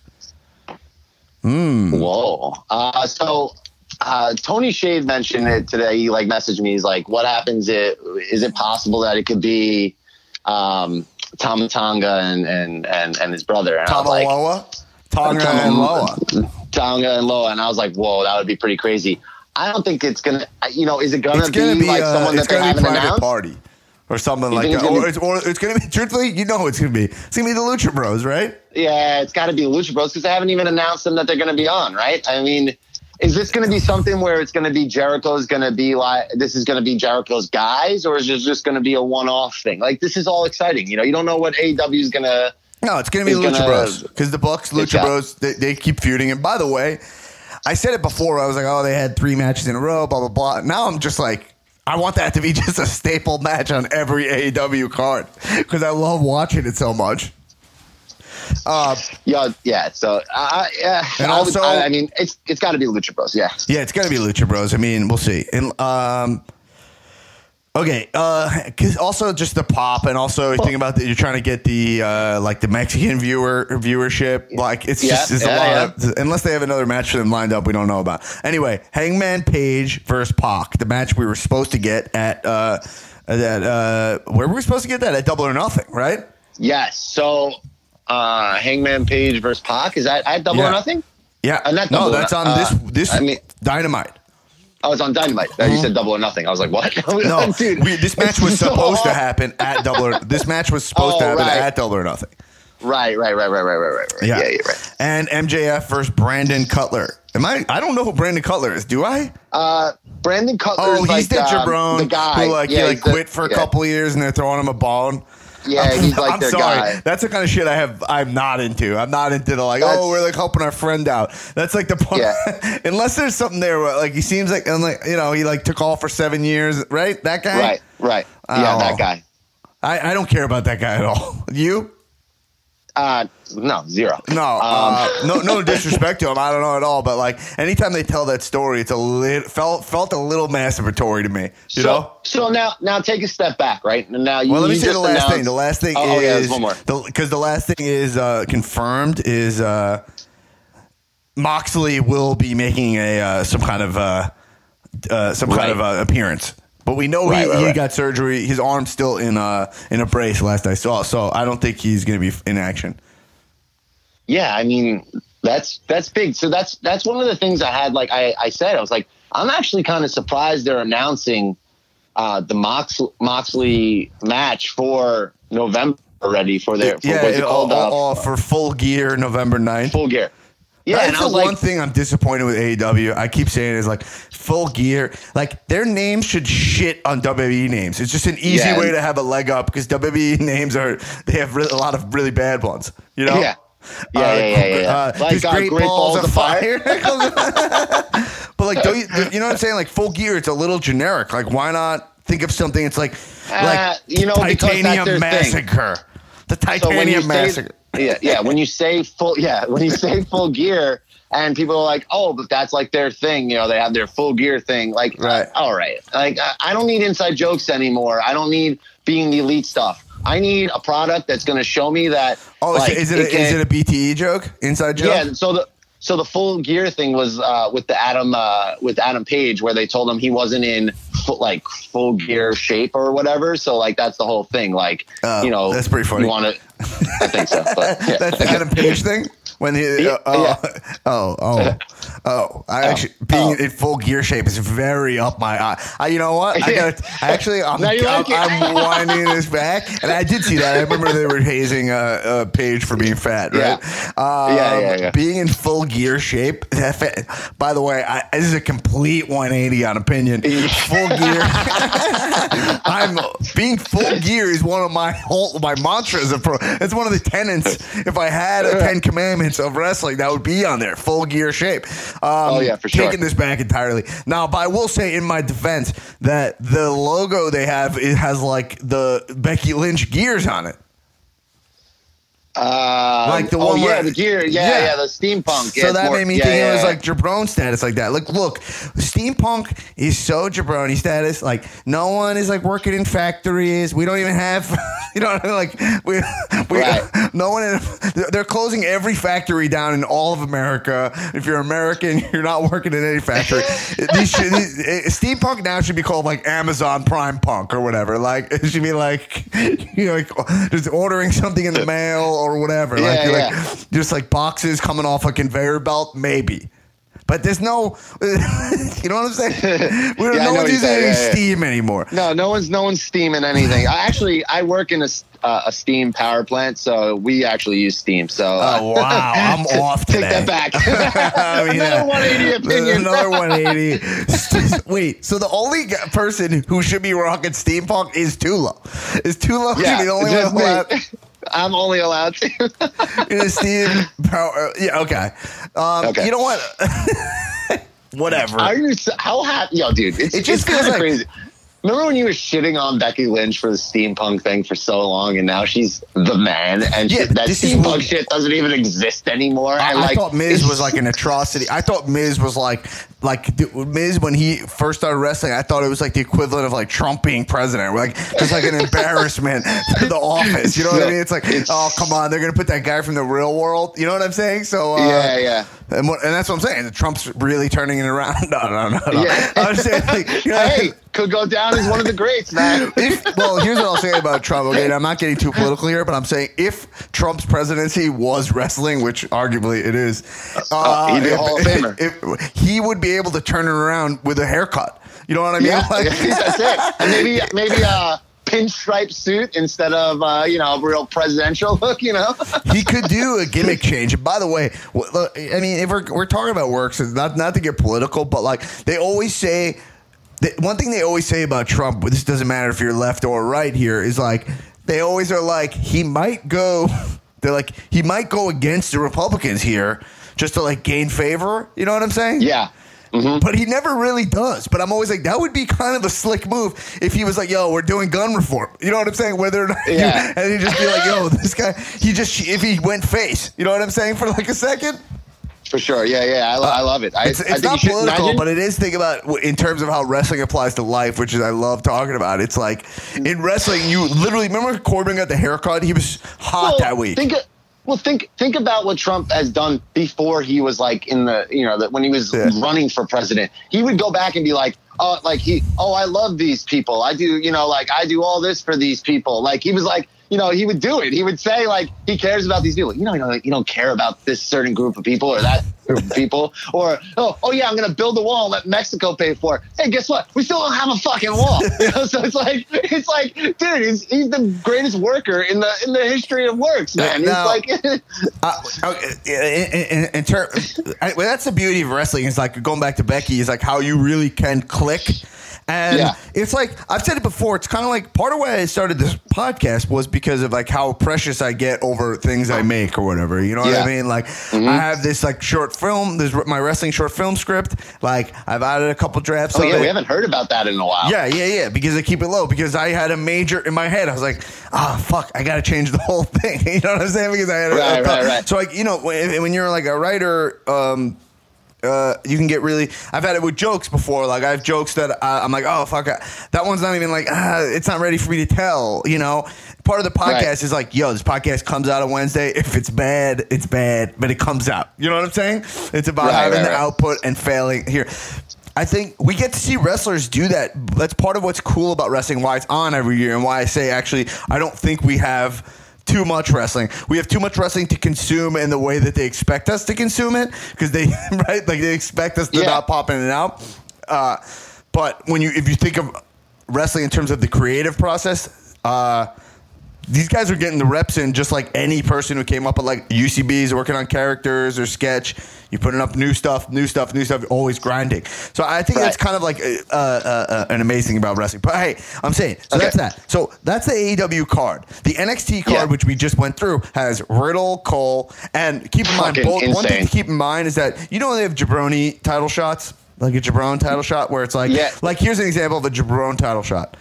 Whoa. Uh, so uh, Tony Shade mentioned it today. He like messaged me. He's like, "What happens? It is it possible that it could be um, Tama Tonga and, and and and his brother?" And I was like, Loa, Tonga and Loa. Tonga and Loa, and I was like, "Whoa, that would be pretty crazy." I don't think it's gonna. You know, is it gonna, It's gonna be, be like uh, someone it's that they gonna be haven't private announced? party or something You like think that. it's gonna Or be- it's, or it's gonna be. Truthfully, you know it's gonna be. It's gonna be the Lucha Bros, right? Yeah, it's got to be Lucha Bros because they haven't even announced them that they're going to be on, right? I mean, is this going to be something where it's going to be Jericho's going to be like, this is going to be Jericho's guys, or is it just going to be a one-off thing? Like, this is all exciting. You know, you don't know what A E W is going to. No, it's gonna be It's Lucha gonna- Bros because the Bucks, Lucha Yeah. Bros, they, they keep feuding. And by the way, I said it before. I was like, oh, they had three matches in a row, blah blah blah. Now I'm just like. I want that to be just a staple match on every A E W card because I love watching it so much. Uh, Yeah, yeah. So, uh, yeah. And I would- also- I, I mean, it's it's got to be Lucha Bros. Yeah. yeah, it's gonna be Lucha Bros. I mean, we'll see. And um, okay, uh, 'cause also just the pop, and also you think about that. You're trying to get the uh, like the Mexican viewer viewership. Like it's Yeah, just it's yeah, a lot. yeah. Of, unless they have another match for them lined up, we don't know about. Anyway, Hangman Page versus Pac, the match we were supposed to get at uh, at uh, where were we supposed to get that at Double or Nothing, right? Yes. So, uh, Hangman Page versus Pac, is that at Double Yeah. or Nothing? Yeah, Uh, not no, Double or that's on No- this uh, this I mean- Dynamite. Oh, it's on Dynamite. You said Double or Nothing. I was like, what? Uh-huh. No, Dude, we, this match was it's so supposed to hard. happen at Double or This match was supposed to Oh, happen right. at Double or Nothing. Right, right, right, right, right, right, right. Yeah, yeah, yeah, right. And M J F versus Brandon Cutler. Am I? I don't know who Brandon Cutler is. Do I? Uh, Brandon Cutler. Oh, he's like, the um, jabron the guy who like yeah, he like he's the- quit for a yeah. couple of years and they're throwing him a bone. Yeah, I'm, he's like I'm their sorry. guy. That's the kind of shit I have. I'm not into. I'm not into the like. That's- oh, we're like helping our friend out. That's like the part. Yeah. Unless there's something there where like he seems like, and like you know, he like took off for seven years, right? That guy. Right, right. Yeah, Oh. that guy. I, I don't care about that guy at all. You? Uh, no, zero. No, Um, uh, no, no disrespect to him. I don't know at all. But like, anytime they tell that story, it's a lit, felt felt a little masturbatory to me. You so, know. So now, now take a step back, right? Now, you, Well, let me you say the just last announced- thing. The last thing oh, oh, yeah, there's is one more. because the, the last thing is uh, confirmed is uh, Moxley will be making a uh, some kind of uh, uh, some kind Right. of uh, appearance. But we know Right, he, right, he right. got surgery. His arm's still in a in a brace. Last I saw, so I don't think he's going to be in action. Yeah, I mean that's that's big. So that's that's one of the things I had. Like I, I said, I was like, I'm actually kind of surprised they're announcing uh, the Mox, Moxley match for November already for their for, yeah, what's it all, called? all, Uh, all for Full Gear November ninth. Full Gear. Yeah, and That's I the was one like, thing I'm disappointed with A E W. I keep saying is like Full Gear. Like their names should shit on W W E names. It's just an easy Yeah. way to have a leg up because W W E names are they have re- a lot of really bad ones. You know. yeah. Yeah, yeah, yeah, yeah, yeah. Uh, Like, these uh, great, Great balls, Balls of of fire. But like, don't you, you know what I'm saying? Like Full Gear, it's a little generic. Like, why not think of something? It's like, Uh, like you know, because that's Titanium their thing. Massacre. The So when you Titanium say, Massacre. yeah, yeah. When you say full, yeah, when you say Full Gear, and people are like, "Oh, but that's like their thing." You know, they have their Full Gear thing. Like, Right. uh, all right. Like, I, I don't need inside jokes anymore. I don't need being the elite stuff. I need a product that's going to show me that. Oh, like, is it, a, can- is it a B T E joke? Inside joke? Yeah. So the so the Full Gear thing was uh, with the Adam uh, with Adam Page, where they told him he wasn't in full, like full gear shape or whatever. So like that's the whole thing. Like Oh, you know, that's pretty funny. You want to? I think so. But, yeah. That's the Adam Page thing. When he, uh, Yeah, oh, yeah. oh, oh, oh, I actually being oh. in full gear shape is very up my eye. I, you know what? I Yeah. got actually, I'm, Now you I'm, like it. I'm winding this back, and I did see that. I remember they were hazing uh, uh, Page for being fat, right? Um, Yeah, yeah, yeah. Being in full gear shape. That fa- by the way, I, this is a complete one eighty on opinion. Full gear. I'm being full gear is one of my whole my mantras of pro. It's one of the tenets. If I had a Ten Commandments of wrestling, that would be on there. Full gear shape. Um, Oh, yeah, for sure. Taking this back entirely. Now, but I will say in my defense that the logo they have it has like the Becky Lynch gears on it. Uh, Like the oh, one yeah, where- the gear, yeah, Yeah. yeah, the steampunk. So Yeah, it's that more- made me yeah, think yeah, it was yeah. like Jabron status like that. Like, look, steampunk is so jabroni status. Like, no one is like working in factories. We don't even have, you know, like we, we Right. no one. In, they're closing every factory down in all of America. If you're American, you're not working in any factory. these, should, these steampunk now should be called like Amazon Prime Punk or whatever. Like, it should be like, you know, like just ordering something in the mail or whatever. Like, Yeah, you're yeah. like just like boxes coming off a conveyor belt, maybe. But there's no, you know what I'm saying? We don't, Yeah, I no know one's what you're using saying. any Yeah, yeah. steam anymore. No, no one's no one's steaming anything. I actually I work in a s- uh, a steam power plant, so we actually use steam. So uh, Oh wow, I'm off today. take that back. I mean, Another yeah. one eighty opinion. Another one eighty. Wait, so the only g- person who should be rocking steampunk is Tula. Is Tula Yeah, should be the only just one me. allowed I'm only allowed to. in a steam power? Yeah, okay. Um, Okay. You know what? Whatever. Are you s- how happy? Yo, dude, it's, It just it's feels kinda like- crazy. Remember when you were shitting on Becky Lynch for the steampunk thing for so long, and now she's the man, and Yeah, shit, but that this is steampunk what- shit doesn't even exist anymore. I, and I like, thought Miz it's- was like an atrocity. I thought Miz was like, like dude, Miz when he first started wrestling. I thought it was like the equivalent of like Trump being president, like just like an embarrassment to the office. You know what I mean? It's like, It's- oh come on, they're gonna put that guy from the real world. You know what I'm saying? So uh, Yeah, yeah. and, what, and that's what I'm saying. Trump's really turning it around. No, no, no, no. Yeah. I'm saying like, you know, Hey, could go down as one of the greats, man. if, well, here's what I'll say about Trump. Okay, and I'm not getting too political here, but I'm saying if Trump's presidency was wrestling, which arguably it is, Uh, he'd be a if- Hall of Famer. if- he would be able to turn it around with a haircut. You know what I mean? Yeah, Like- that's it. And maybe maybe a pinstripe suit instead of uh, you know a real presidential look. You know. he could do a gimmick change. And by the way, w- look, I mean, if we're, we're talking about works, it's not not to get political, but like they always say, that one thing they always say about Trump, this doesn't matter if you're left or right here, is like they always are like, he might go, they're like, he might go against the Republicans here just to like gain favor. You know what I'm saying? Yeah. Mm-hmm. But he never really does. But I'm always like, that would be kind of a slick move if he was like, yo, we're doing gun reform. You know what I'm saying? Whether or not Yeah. you, and he'd just be like, yo, this guy, he just, if he went face, you know what I'm saying? For like a second. For sure. Yeah, yeah. I, lo- I love it. I, It's, I it's think not you should political, imagine- but it is think about in terms of how wrestling applies to life, which is I love talking about. It's like in wrestling, you literally remember Corbin got the haircut. He was hot Well, that week. Think, well, think think about what Trump has done before he was like in the you know that when he was Yeah. running for president. He would go back and be like, oh, like he, oh, I love these people. I do, you know, like I do all this for these people. Like he was like, you know, he would do it. He would say like he cares about these people. You know, you know, like, you don't care about this certain group of people or that group of people. Or oh, oh yeah, I'm gonna build a wall and let Mexico pay for it. Hey, guess what? We still don't have a fucking wall. You know, so it's like it's like, dude, he's he's the greatest worker in the in the history of works, man. He's Now- like Uh, okay, in, in, in ter- I, well, that's the beauty of wrestling. Is like going back to Becky. Is like how you really can click. And Yeah. it's like, I've said it before, it's kind of like part of why I started this podcast was because of like how precious I get over things I make or whatever. You know what Yeah. I mean? Like I have this like short film, there's my wrestling short film script. Like I've added a couple drafts oh of yeah, it. we haven't heard about that in a while. Yeah, yeah, yeah. Because I keep it low. Because I had a major in my head. I was like, ah, oh, fuck, I got to change the whole thing. You know what I'm saying? Because I had a, Right, a right, right. So like, you know, when, when you're like a writer, um, uh, you can get really. I've had it with jokes before. Like I have jokes that uh, I'm like, oh fuck, that one's not even like, ah, it's not ready for me to tell. You know, part of the podcast Right. is like, yo, this podcast comes out on Wednesday. If it's bad, it's bad, but it comes out. You know what I'm saying? It's about Right, having right, the right. output and failing here. I think we get to see wrestlers do that. That's part of what's cool about wrestling, why it's on every year, and why I say actually I don't think we have too much wrestling. We have too much wrestling to consume in the way that they expect us to consume it, because they right like they expect us to Yeah. not pop in and out. Uh, but when you if you think of wrestling in terms of the creative process, uh, these guys are getting the reps in just like any person who came up with like U C Bs working on characters or sketch. You're putting up new stuff, new stuff, new stuff, always grinding. So I think Right. that's kind of like uh, uh, uh, an amazing about wrestling. But hey, I'm saying, so Okay. that's that. So that's the A E W card. The N X T card, Yeah. which we just went through, has Riddle, Cole, and keep in mind, Fucking both, one thing insane. to keep in mind is that, you know, they have jabroni title shots, like a Jabron title shot where it's like, Yeah. like here's an example of a Jabron title shot.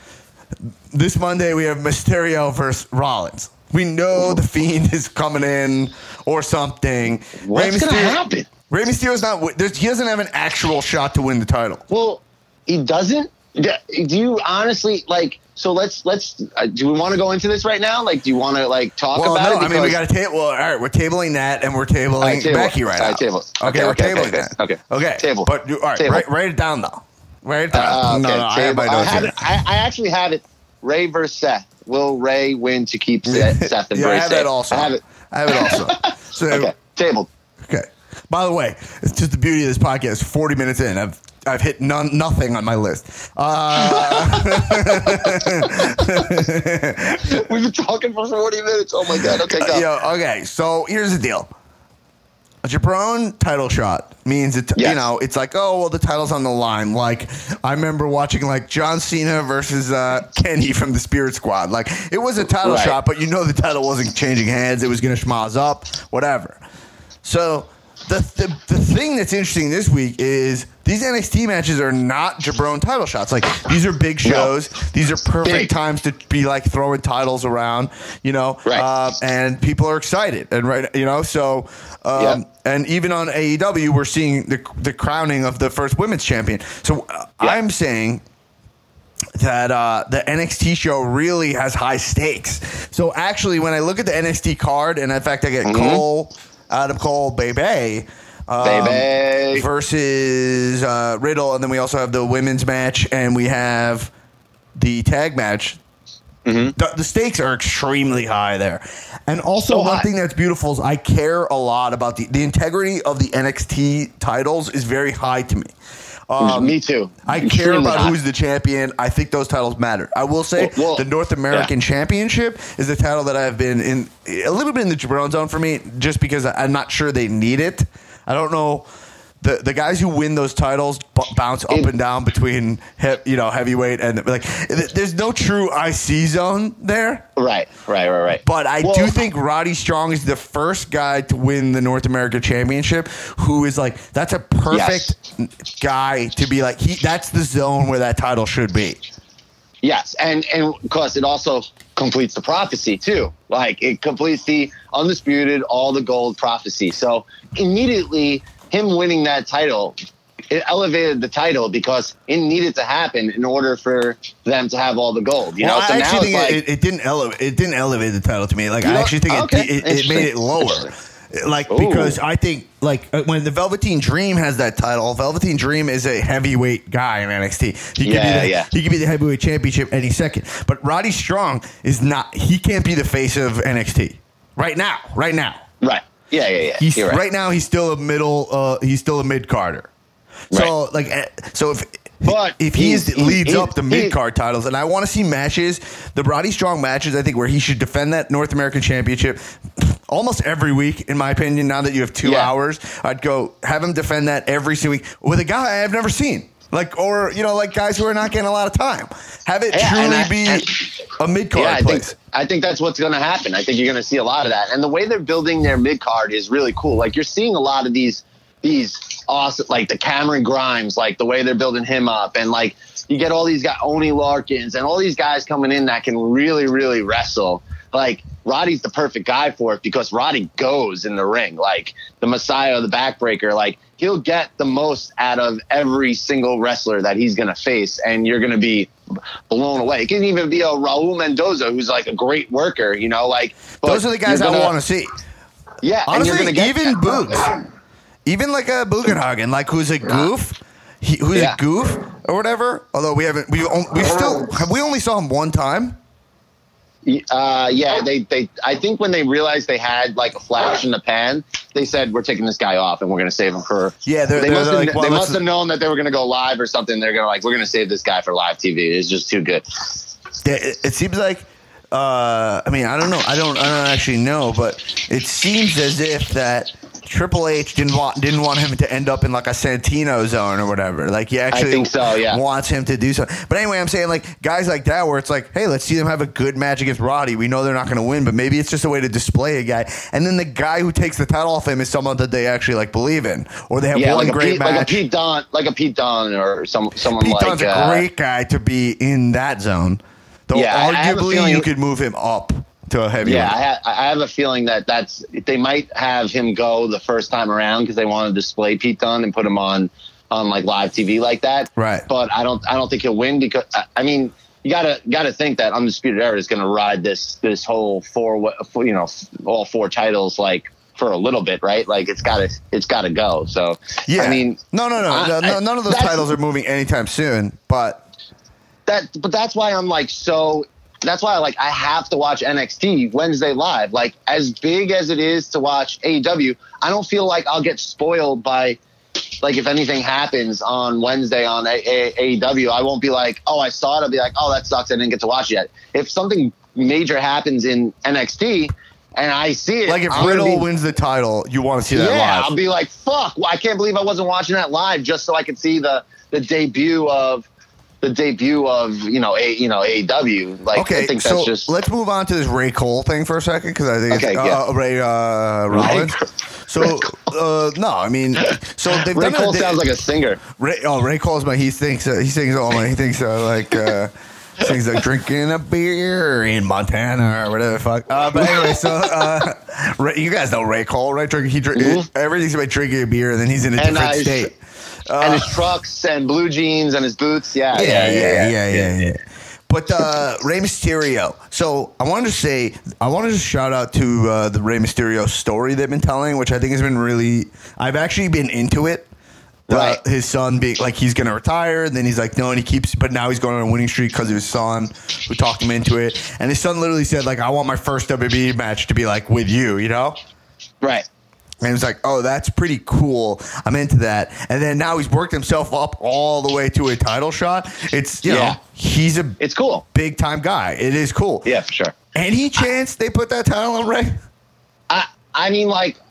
This Monday we have Mysterio versus Rollins. We know the Fiend is coming in or something. What's Rey gonna Mysterio- happen? Rey Mysterio's not. wi- there's- He doesn't have an actual shot to win the title. Well, he doesn't. Do you honestly like? So let's let's. Uh, do we want to go into this right now? Like, do you want to like talk Well, about no. it? I mean, we Because- got to table. Well, all right, we're tabling that, and we're tabling All right, table. Becky right All right, now. table. Okay, Okay, we're okay, tabling okay, that. okay. Okay, Table. But you- all right, Table. write, write it down though. Write it down. Uh, no, okay, no, I have my table. I, notes have here. it, I, I actually have it. Ray versus Seth. Will Ray win to keep Seth, Seth and Yeah, I Bray have safe? that also. I have it. I have it also. So, Okay, table. okay. By the way, it's just the beauty of this podcast. Forty minutes in, I've I've hit none, nothing on my list. Uh, We've been talking for forty minutes. Oh my god. Okay, go. Yo, okay, so here's the deal. A Jabron title shot means it. You Yes. know, it's like, oh well, the title's on the line. Like I remember watching like John Cena versus uh, Kenny from the Spirit Squad. Like it was a title Right. shot, but you know the title wasn't changing hands. It was going to schmoz up, whatever. So the, the the thing that's interesting this week is these N X T matches are not Jabron title shots. Like these are big shows. These are perfect Big. times to be like throwing titles around. You know, Right. uh, and people are excited and right. You know, so um, Yeah. and even on A E W, we're seeing the the crowning of the first women's champion. So uh, Yeah. I'm saying that uh, the N X T show really has high stakes. So actually, when I look at the N X T card, and in fact, I get Mm-hmm. Cole, Adam Cole, Baby, um, Baby. versus uh, Riddle, and then we also have the women's match, and we have the tag match. Mm-hmm. The, the stakes are extremely high there. And also, So one high. thing that's beautiful is I care a lot about the, the integrity of the N X T titles is very high to me. Um, Me too. I care Extremely about hot. who's the champion. I think those titles matter. I will say Well, well, the North American yeah. Championship is the title that I've been in a little bit in the Jabron zone for me, just because I'm not sure they need it. I don't know. the, the guys who win those titles b- bounce up It- and down between he, you know heavyweight and like th- there's no true I C zone there. Right, right, right, right. But I Well, do think Roddy Strong is the first guy to win the North American Championship who is like that's a perfect guy to be like he that's the zone where that title should be. Yes, and and because it also completes the prophecy too. Like it completes the undisputed, all the gold prophecy. So immediately, him winning that title, it elevated the title because it needed to happen in order for them to have all the gold. You Well, know, so I now actually it's think like, it, it didn't elevate. It didn't elevate the title to me. Like You I don't- actually think okay, it, it, it made it interesting, lower. interesting. Like Ooh. because I think like uh, when the Velveteen Dream has that title, Velveteen Dream is a heavyweight guy in N X T. He could Yeah, be the, yeah. he could be the heavyweight championship any second. But Roddy Strong is not. He can't be the face of N X T right now. Right now, right. Yeah, yeah, yeah. he's You're right. right. now. He's still a middle. Uh, he's still a mid carder. So like, eh, so if But if he is, he's- he- leads he- up the he- mid card titles, and I want to see matches, the Roddy Strong matches, I think where he should defend that North American Championship almost every week, in my opinion. Now that you have two Yeah. hours, I'd go have him defend that every single week with a guy I've never seen. Like, or, you know, like guys who are not getting a lot of time. Have it Yeah, truly and I- be and- a mid card Yeah, I place. think I think that's what's going to happen. I think you're going to see a lot of that, and the way they're building their mid card is really cool. Like you're seeing a lot of these these awesome, like the Cameron Grimes, like the way they're building him up, and like you get all these guys, Oni Larkins, and all these guys coming in that can really, really wrestle. Like Roddy's the perfect guy for it because Roddy goes in the ring, like the Messiah, the backbreaker. Like he'll get the most out of every single wrestler that he's going to face, and you're going to be blown away. It can even be a Raul Mendoza, who's like a great worker, you know. Like but Those are the guys you're I gonna- want to see. Yeah, and Honestly, you're gonna get even that. Boogs. Even like a Bugenhagen, like who's a goof, he, who's Yeah. a goof or whatever. Although we haven't, we we still have we only saw him one time. Uh, yeah, they, they, I think when they realized they had like a flash in the pan, they said, we're taking this guy off and we're going to save him for, Yeah, they're- they they're must have, like, well, they let's- must have known that they were going to go live or something. They're going to like, we're going to save this guy for live T V. It's just too good. Yeah, it, it seems like. Uh, I mean, I don't know. I don't. I don't actually know, but it seems as if that Triple H didn't want didn't want him to end up in like a Santino zone or whatever. Like he actually think so, yeah. wants him to do something. But anyway, I'm saying like guys like that where it's like, hey, let's see them have a good match against Roddy. We know they're not going to win, but maybe it's just a way to display a guy. And then the guy who takes the title off him is someone that they actually like believe in, or they have Yeah, one like a, great Pete, match. like a Pete Dunne, like a Pete Dunne or some, someone Pete like, Dunne's a uh, great guy to be in that zone. Though Yeah, I- I have a arguably feeling- you could move him up to a heavyweight. Yeah, I, ha- I have a feeling that that's they might have him go the first time around because they want to display Pete Dunne and put him on on like live T V like that. Right. But I don't I don't think he'll win because I, I mean you gotta gotta think that Undisputed Era is going to ride this this whole four you know all four titles like for a little bit, right? Like it's gotta it's gotta go. So Yeah. I mean no, no, no, I- no, no I- none of those that's- titles are moving anytime soon. But that but that's why I'm like so that's why like I have to watch N X T Wednesday live. Like as big as it is to watch A E W, I don't feel like I'll get spoiled by like if anything happens on Wednesday on A E W, I won't be like, oh, I saw it. I'll be like, oh, that sucks. I didn't get to watch it yet. If something major happens in N X T and I see it, like if I'm gonna Riddle be- wins the title, you want to see that yeah, live. I'll be like, fuck, well, I can't believe I wasn't watching that live just so I could see the the debut of the debut of you know a you know A E W. Like okay, I think so that's just let's move on to this Ray Cole thing for a second because I think Okay, it's yeah. uh, Ray uh, Rollins. So uh, no, I mean, so they've Ray done Cole a, sounds like a singer. Ray, oh, Ray Cole's my. He thinks uh, he sings all my. He thinks uh, like uh, sings like drinking a beer in Montana or whatever the fuck. Uh, but anyway, so uh, Ray, you guys know Ray Cole, right? Drink, he drink, Mhm. everything's about drinking a beer, and then he's in a And, different uh, state. and his trucks and blue jeans and his boots. Yeah, Yeah, yeah, yeah, yeah, yeah. But uh, Rey Mysterio. So I wanted to say, I wanted to shout out to uh, the Rey Mysterio story they've been telling, which I think has been really. I've actually been into it. Uh, Right. His son being like he's gonna retire, and then he's like no, and he keeps. But now he's going on a winning streak because of his son, who talked him into it. And his son literally said like, "I want my first W W E match to be like with you," you know. Right. And he was like, oh, that's pretty cool. I'm into that. And then now he's worked himself up all the way to a title shot. It's, you Yeah. know, he's a It's cool. big time guy. It is cool. Yeah, for sure. Any chance they put that title on Ray? I I mean, like,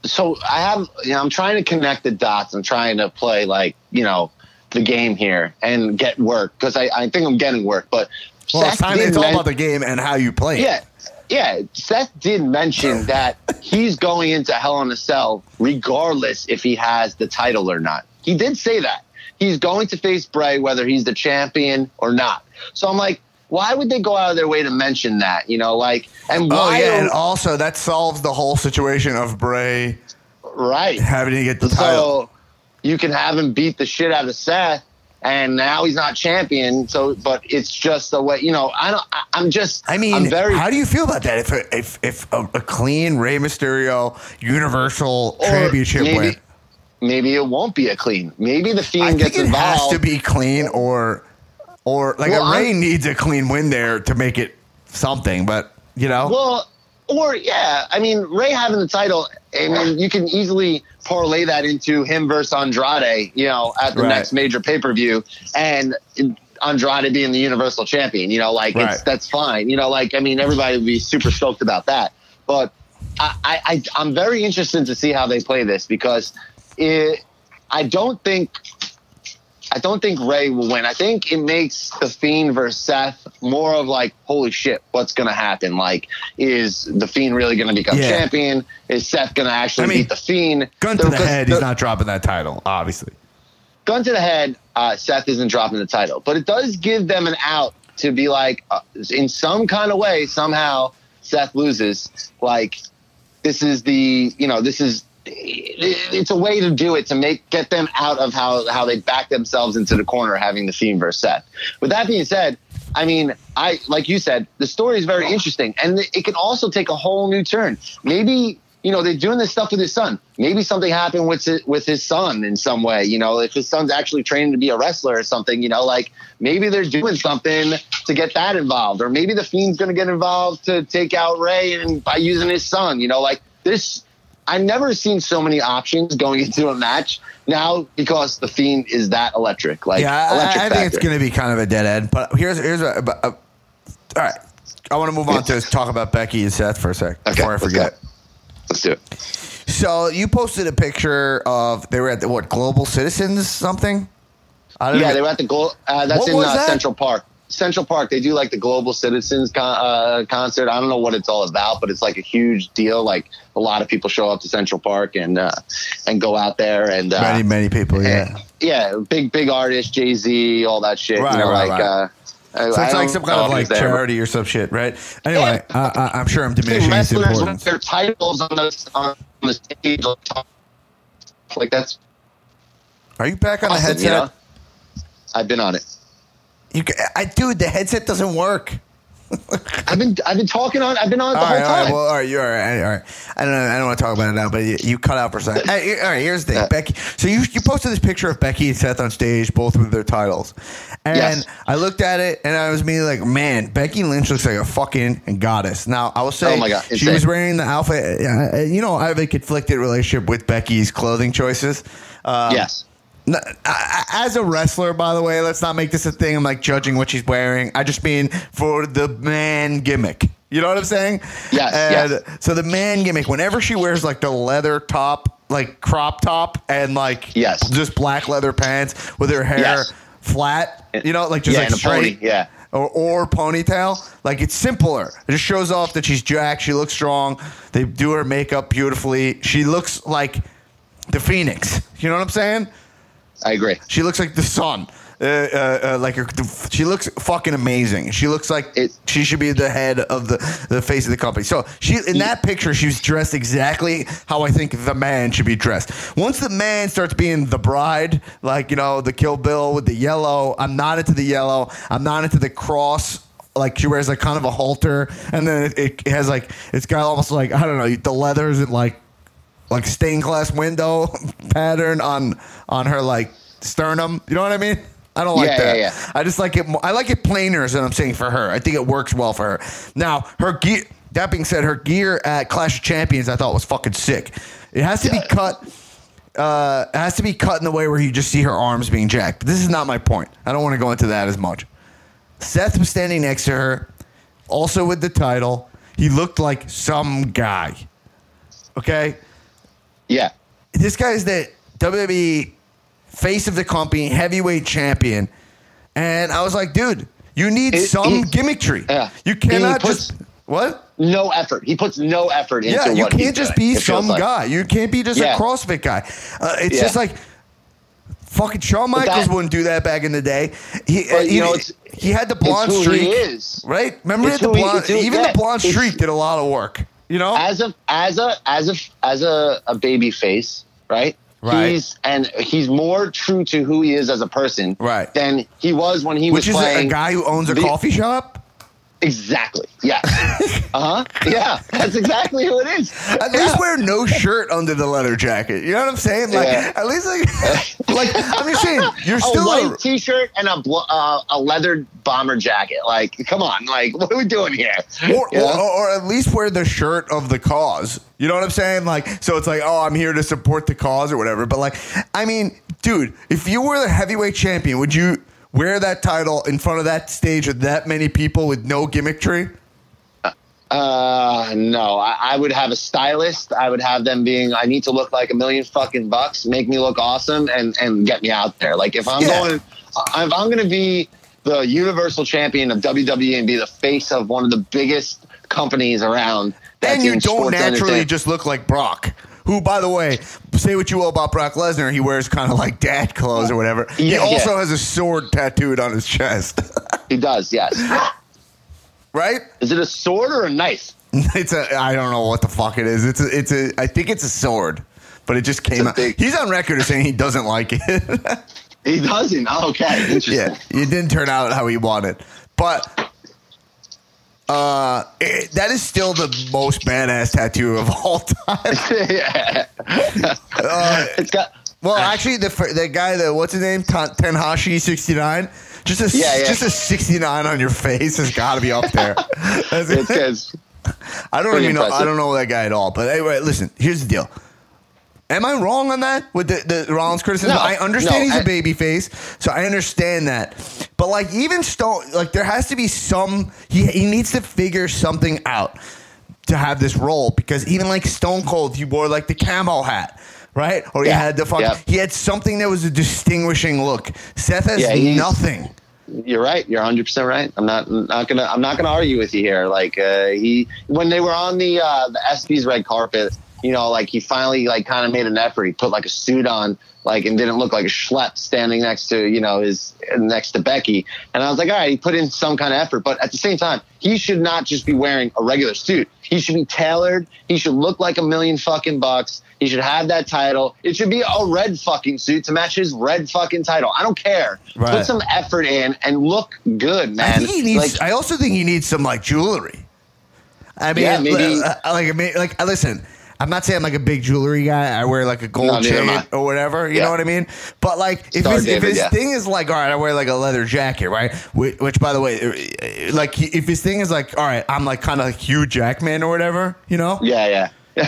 so I have, you know, I'm trying to connect the dots. I'm trying to play like, you know, the game here and get work because I, I think I'm getting work. But well, Seth it's, time, did it's all men- about the game and how you play. Yeah, yeah. Seth did mention that he's going into Hell in a Cell regardless if he has the title or not. He did say that. He's going to face Bray whether he's the champion or not. So I'm like, why would they go out of their way to mention that? You know, like, and Oh, why? yeah, are- and also that solves the whole situation of Bray right. having to get the title. So you can have him beat the shit out of Seth, and now he's not champion. So, but it's just the way, you know. I don't. I, I'm just. I mean, I'm very. how do you feel about that? If a, if if a, a clean Rey Mysterio Universal or Championship maybe, win, maybe it won't be a clean. Maybe the Fiend I think gets it involved. has to be clean, or or like Well, a Rey I'm- needs a clean win there to make it something. But you know, Well, or yeah, I mean, Ray having the title. I mean, you can easily parlay that into him versus Andrade, you know, at the Right. next major pay per view, and Andrade being the Universal Champion. You know, like Right. it's that's fine. You know, like I mean, everybody would be super stoked about that. But I, I, I I'm very interested to see how they play this because it, I don't think. I don't think Ray will win. I think it makes the Fiend versus Seth more of like, holy shit, what's going to happen? Like, is the Fiend really going to become Yeah. champion? Is Seth going to actually I mean, beat the Fiend? gun to the Because head, he's not dropping that title, obviously. Gun to the head, uh, Seth isn't dropping the title. But it does give them an out to be like, uh, in some kind of way, somehow Seth loses. Like, this is the, you know, this is, it's a way to do it to make get them out of how how they back themselves into the corner having the Fiend versus Seth. With that being said, I mean, I like you said, the story is very interesting, and it can also take a whole new turn. Maybe you know they're doing this stuff with his son. Maybe something happened with his, with his son in some way. You know, if his son's actually training to be a wrestler or something. You know, like maybe they're doing something to get that involved, or maybe the Fiend's going to get involved to take out Ray and by using his son. You know, like this. I've never seen so many options going into a match now because the Fiend is that electric. Like, Yeah, electric I, I think it's factor. going to be kind of a dead end. But here's here's a, a, a all right. I want to move on to talk about Becky and Seth for a sec Okay, before I let's forget. go. Let's do it. So you posted a picture of they were at the what Global Citizens something. I don't Yeah, know. they were at the Glo- uh, that's What in was uh, that? Central Park. Central Park, they do like the Global Citizens con- uh, concert. I don't know what it's all about, but it's like a huge deal. Like a lot of people show up to Central Park and uh, and go out there and uh, many many people. Yeah. and- yeah, big big artists, Jay Z, all that shit. Right, you know, right, like. right. Uh, I- So I it's like don't some know kind of if like he's there, but- charity or some shit, right? Anyway, uh, I, I'm sure I'm diminishing its wrestlers with importance. their titles on the on the stage, like that's Are you back on the awesome, headset? you know? I've been on it. You, ca- I, dude, the headset doesn't work. I've been I've been talking on. I've been on it the All whole right, all time. right, well, all right, you're all right, all right. I don't know, I don't want to talk about it now, but you, you cut out for a second. Hey, all right, here's the thing, Yeah. Becky. So you you posted this picture of Becky and Seth on stage, both with their titles, and Yes. I looked at it and I was immediately like, man, Becky Lynch looks like a fucking goddess. Now I will say, Oh my God, she insane. was wearing the outfit. Uh, you know, I have a conflicted relationship with Becky's clothing choices. Um, yes. No, I- I- As a wrestler, by the way, let's not make this a thing. I'm like judging what she's wearing. I just mean for the man gimmick. You know what I'm saying? Yes, And yes. so the man gimmick, whenever she wears like the leather top, like crop top, and like Yes. just black leather pants with her hair Yes. flat, you know, like just Yeah, like and a straight, pony, yeah. or, or ponytail. Like it's simpler. It just shows off that she's jacked. She looks strong. They do her makeup beautifully. She looks like the Phoenix. You know what I'm saying? I agree. She looks like the sun. Uh, uh, uh, like her, she looks fucking amazing. She looks like It- she should be the head of the, the face of the company. So she in that picture, she was dressed exactly how I think the man should be dressed. Once the man starts being the bride, like you know the Kill Bill with the yellow, I'm not into the yellow. I'm not into the cross. Like she wears like kind of a halter, and then it, it has like it's got almost like I don't know the leather isn't like like stained glass window pattern on on her like sternum. You know what I mean? I don't like Yeah, that. yeah, yeah. I just like it. mo- I like it plainer. Is what I'm saying for her. I think it works well for her. Now her gear. That being said, her gear at Clash of Champions I thought was fucking sick. It has to be cut. Uh, it has to be cut in the way where you just see her arms being jacked. But this is not my point. I don't want to go into that as much. Seth was standing next to her, also with the title. He looked like some guy. Okay. Yeah. This guy is the W W E face of the company, heavyweight champion. And I was like, dude, you need It- some he- gimmickry. Yeah. You cannot He puts- just what? No effort. He puts no effort into Yeah, you what he's can't just doing, be it feels some like. guy. You can't be just Yeah. a CrossFit guy. Uh, it's Yeah. just like fucking Shawn Michaels that- wouldn't do that back in the day. He, But, he, you know, it's- he had the blonde it's who streak, he is. right? Remember It's the who he- blonde? it's who- even yeah, the blonde it's- streak did a lot of work. You know, As a as a as a as a, a baby face, right? Right. He's and he's more true to who he is as a person, Right. than he was when he which was is a, playing. a guy who owns a the- coffee shop. Exactly. Yes. uh huh. Yeah. That's exactly who it is. At Yeah. least wear no shirt under the leather jacket. You know what I'm saying? Like, Yeah. at least like, like I'm just saying, you're a still white a, T-shirt and a bl- uh, a leather bomber jacket. Like, come on. Like, what are we doing here? or, You know? or, or at least wear the shirt of the cause. You know what I'm saying? Like, so it's like, oh, I'm here to support the cause or whatever. But like, I mean, dude, if you were the heavyweight champion, would you wear that title in front of that stage with that many people with no gimmickry? Uh, no, I, I would have a stylist. I would have them being, I need to look like a million fucking bucks, make me look awesome, and, and get me out there. Like, if I'm Yeah. going, if I'm going to be the universal champion of W W E and be the face of one of the biggest companies around. Then that's you in don't sports naturally entertainment. just look like Brock. Who, by the way, say what you will about Brock Lesnar, he wears kind of like dad clothes or whatever. he Yeah, also yeah. has a sword tattooed on his chest. He does, yes. Right? Is it a sword or a knife? It's a I don't know what the fuck it is. It's a it's a I think it's a sword, but it just came a out. big- He's on record as saying he doesn't like it. He doesn't. Oh, okay, interesting. Yeah, it didn't turn out how he wanted, but uh, it, that is still the most badass tattoo of all time. yeah. Uh, It's got. well, actually, the fir- the guy that what's his name, Ta- Tenhashi sixty-nine. Just a Yeah, yeah. just a sixty-nine on your face has got to be up there. That's It's it. because I don't pretty even know. I impressive. don't know that guy at all. But anyway, listen. Here's the deal. Am I wrong on that with the, the Rollins criticism? No, I understand no, he's a I- baby face, so I understand that. But like even Stone, like there has to be some. He he needs to figure something out to have this role because even like Stone Cold, he wore like the camo hat. Right? Or he Yeah, had the fuck. yeah. He had something that was a distinguishing look. Seth has Yeah, he's- nothing. you're right. You're one hundred percent right. I'm not not gonna I'm not gonna argue with you here. Like uh, he when they were on the uh, the S P's red carpet, you know, like he finally like kind of made an effort. He put like a suit on, like and didn't look like a schlep standing next to you know his next to Becky. And I was like, all right, he put in some kind of effort. But at the same time, he should not just be wearing a regular suit. He should be tailored. He should look like a million fucking bucks. He should have that title. It should be a red fucking suit to match his red fucking title. I don't care. Right. Put some effort in and look good, man. I think he needs. Like, I also think he needs some like jewelry. I mean, Yeah, maybe- uh, like, I mean, like, uh, listen. I'm not saying I'm like a big jewelry guy. I wear like a gold No, neither am chain I. or whatever. You Yeah. know what I mean? But like, if Star his, if David, his yeah. thing is like, all right, I wear like a leather jacket, right? Which, which by the way, uh, like, he- if his thing is like, all right, I'm like kind of like Hugh Jackman or whatever, you know? yeah, yeah.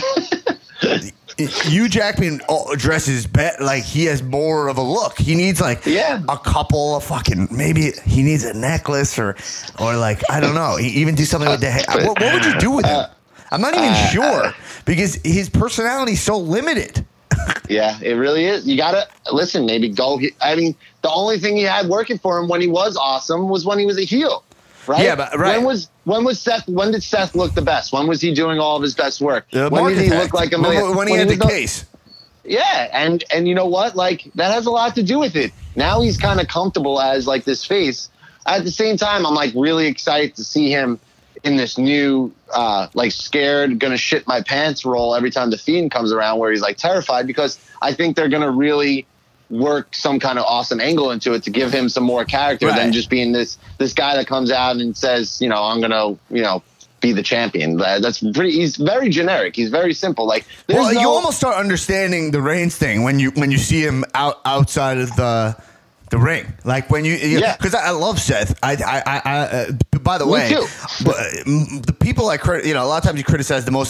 Hugh Jackman dresses bet like he has more of a look. He needs like Yeah. a couple of fucking maybe he needs a necklace or or like I don't know. He even do something with the hair. What, what would you do with him? I'm not even uh, sure because his personality is so limited. Yeah, it really is. You gotta listen. Maybe go. I mean, the only thing he had working for him when he was awesome was when he was a heel, right? Yeah, but- right. When was when was Seth? When did Seth look the best? When was he doing all of his best work? The when did he architect. look like a million? When, when he had the was case. Yeah, and and you know what? Like that has a lot to do with it. Now he's kind of comfortable as like this face. At the same time, I'm like really excited to see him in this new uh, like scared, gonna shit my pants role every time the Fiend comes around, where he's like terrified because I think they're gonna really work some kind of awesome angle into it to give him some more character Right. than just being this this guy that comes out and says, you know, I'm gonna, you know. Be the champion. That- That's pretty. He's very generic. He's very simple. Like, there's Well, no, you almost start understanding the Reigns thing when you when you see him out outside of the the ring. Like when you, Yeah. because I, I love Seth. I, I, I, I uh, by the Me way, too. but mm, the people I crit, you know, a lot of times you criticize the most is the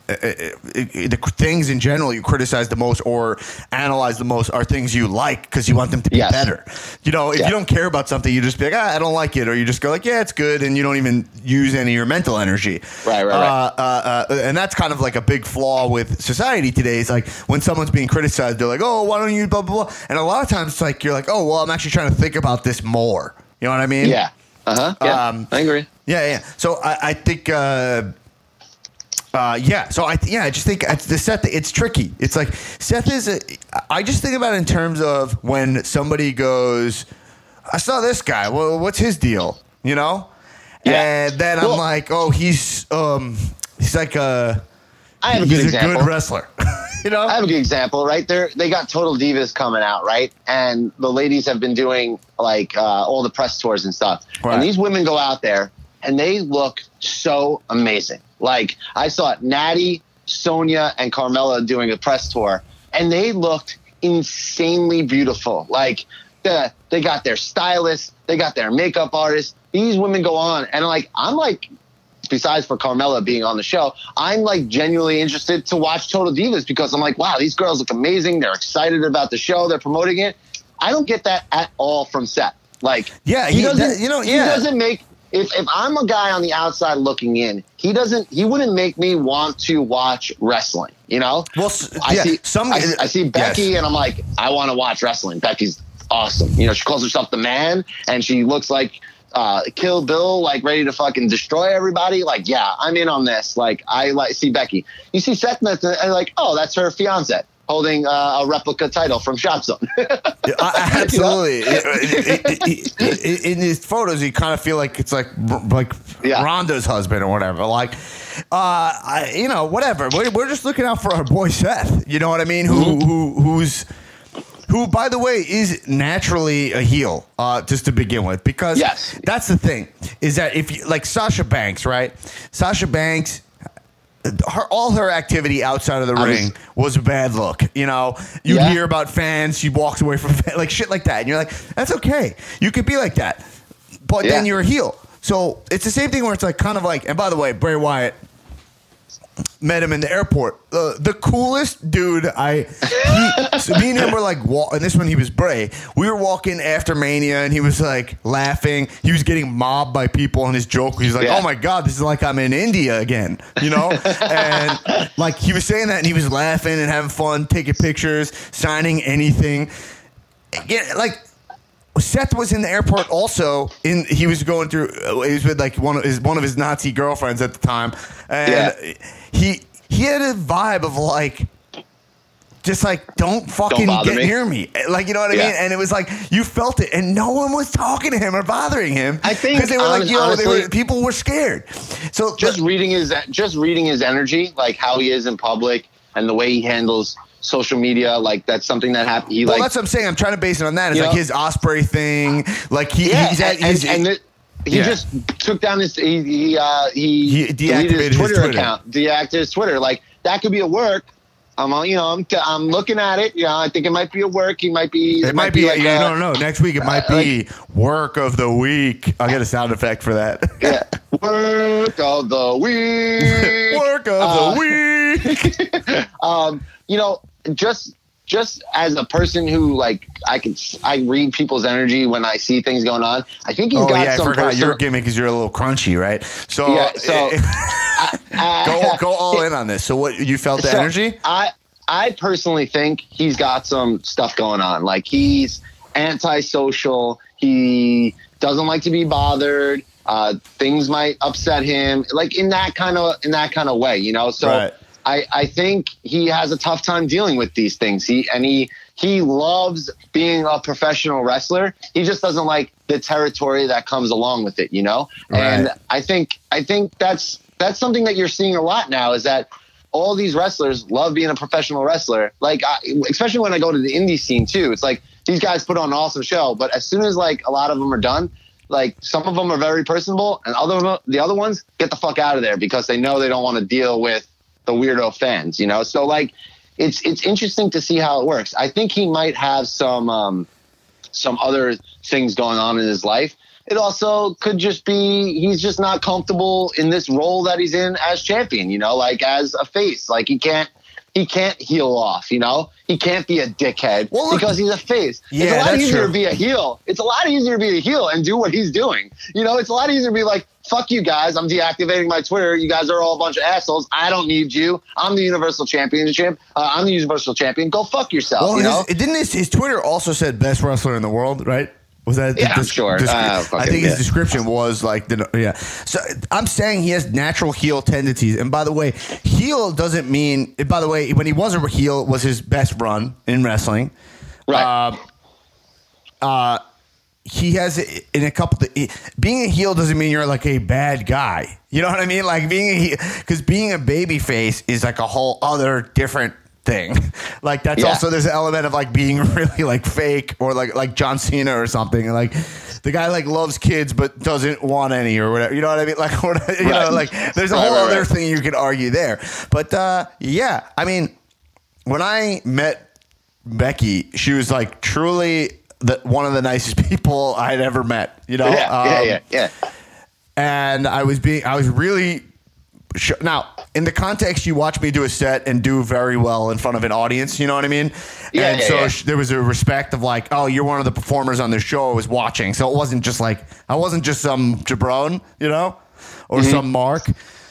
the things in general you criticize the most or analyze the most are things you like because you want them to be Yes. better. You know, if Yeah. you don't care about something, you just be like, ah, I don't like it, or you just go like, yeah, it's good, and you don't even use any of your mental energy. Right, right, right. Uh, uh, uh, and that's kind of like a big flaw with society today. Is like when someone's being criticized, they're like, oh, why don't you blah blah blah? And a lot of times it's like you're like, oh, well, I'm actually trying to think about this more. You know what I mean? Yeah. Uh huh. Yeah. Um, I agree. Yeah, yeah. So I, I think, uh, uh, yeah. So I, th- yeah, I just think it's the Seth. It's tricky. It's like Seth is. A, I just think about it in terms of when somebody goes, "I saw this guy. Well, what's his deal?" You know, Yeah. and then Well- I'm like, "Oh, he's um, he's like a, I have a he's good a example. good wrestler." You know, I have a good example, right? They they got Total Divas coming out, right? And the ladies have been doing like uh, all the press tours and stuff. Right. And these women go out there and they look so amazing. Like I saw Natty, Sonia, and Carmella doing a press tour, and they looked insanely beautiful. Like the they got their stylists, they got their makeup artists. These women go on, and like I'm like. Besides for Carmella being on the show, I'm like genuinely interested to watch Total Divas because I'm like, wow, these girls look amazing. They're excited about the show. They're promoting it. I don't get that at all from Seth. Like, Yeah, he he- doesn't. that- you know, he yeah. doesn't make. If if I'm a guy on the outside looking in, he doesn't. He wouldn't make me want to watch wrestling. You know. Well, s- I yeah, see. some- I, I see Becky, yes. and I'm like, I want to watch wrestling. Becky's awesome. You know, she calls herself the Man, and she looks like. Uh, Kill Bill, like ready to fucking destroy everybody. Like, yeah, I'm in on this. Like, I like see Becky. You see Seth, and and like, oh, that's her fiance holding uh, a replica title from Shop Zone. I- absolutely. In his photos, you kind of feel like it's like like Yeah. Rhonda's husband or whatever. Like, uh, I, you know, whatever. We're, we're just looking out for our boy Seth. You know what I mean? Who who who's who, by the way, is naturally a heel, uh, just to begin with, because Yes. that's the thing is that if you like Sasha Banks, right? Sasha Banks. Her, all her activity outside of the I was- ring was a bad look. You know, you Yeah. hear about fans, she walks away from fans, like shit like that, and you're like, that's okay. You could be like that, but Yeah. then you're a heel. So it's the same thing where it's like kind of like. And by the way, Bray Wyatt met him in the airport. Uh, the coolest dude. I he, so me and him were like, wa- and this one he was Bray. We were walking after Mania, and he was like laughing. He was getting mobbed by people, and his joke was like, Yeah. "Oh my god, this is like I'm in India again," you know. And like he was saying that, and he was laughing and having fun, taking pictures, signing anything. Yeah, like. Seth was in the airport also. In he was going through. Uh, he was with like one of his one of his Nazi girlfriends at the time, and Yeah. he he had a vibe of like, just like don't fucking bother get me. near me, like you know what I Yeah. mean. And it was like you felt it, and no one was talking to him or bothering him. I think, because they were like, honest- yo, they honestly- were people were scared. So just reading his just reading his energy, like how he is in public and the way he handles social media, like that's something that happened. He well, like that's what I'm saying. I'm trying to base it on that. It's You like know? his Osprey thing. Like he, yeah, he's at and, he's, and, and it, he yeah. just took down his he he, uh, he, He deleted deactivated his his Twitter, Twitter. account, deactivated his Twitter. Like that could be a work. I'm on, you know, I'm I'm looking at it. You know, I think it might be a work. He might be. It might be, like yeah, a- no, no. Next week it might uh, be work of the week. I'll get a sound effect for that. yeah, work of the week. Work of Uh, the week. um, you know, just just as a person who like I can I read people's energy when I see things going on. I think he's Oh got yeah, I some forgot personal- your gimmick is you're a little crunchy, right? So, Yeah, so- uh, go go all in on this. So what you felt the So, energy? I I personally think he's got some stuff going on. Like he's antisocial. He doesn't like to be bothered. Uh, things might upset him. Like in that kind of in that kind of way, you know. So Right. I I think he has a tough time dealing with these things. He and he he loves being a professional wrestler. He just doesn't like the territory that comes along with it, you know. And Right. I think I think that's that's something that you're seeing a lot now is that all these wrestlers love being a professional wrestler. Like, I, especially when I go to the indie scene too, it's like these guys put on an awesome show, but as soon as like a lot of them are done, like some of them are very personable and other the other ones get the fuck out of there because they know they don't want to deal with the weirdo fans, you know? So like, it's, it's interesting to see how it works. I think he might have some, um, some other things going on in his life. it also could just be he's just not comfortable in this role that he's in as champion, you know, like as a face. Like he can't he can't heel off, you know? He can't be a dickhead well, look, because he's a face. Yeah, it's a lot that's easier true. to be a heel. It's a lot easier to be a heel and do what he's doing. You know, it's a lot easier to be like, fuck you guys. I'm deactivating my Twitter. You guys are all a bunch of assholes. I don't need you. I'm the Universal Championship. Uh, I'm the Universal Champion. Go fuck yourself, well, you know? his, didn't his, his Twitter also said best wrestler in the world, right? Was that yeah, the, I'm sure. Descri- uh, I think his yeah. description was like the yeah. So I'm saying he has natural heel tendencies. And by the way, heel doesn't mean. By the way, when he was a heel, it was his best run in wrestling. Right. Uh, uh, he has in a couple. Of, being a heel doesn't mean you're like a bad guy. You know what I mean? Like being a heel, because being a baby face is like a whole other different thing. Like that's yeah. also there's an element of like being really like fake or like like John Cena or something. Like the guy like loves kids but doesn't want any or whatever. You know what I mean? Like you right. know like there's a right, whole right, other right. thing you could argue there. But uh, yeah, I mean, when I met Becky, she was like truly the one of the nicest people I'd ever met. You know? Yeah, um, yeah, yeah, yeah. And I was being I was really. Now, in the context, you watch me do a set and do very well in front of an audience. You know what I mean? Yeah, and yeah, so yeah. sh- there was a respect of like, oh, you're one of the performers on the show I was watching. So it wasn't just like, I wasn't just some jabron, you know, or Mm-hmm. some mark.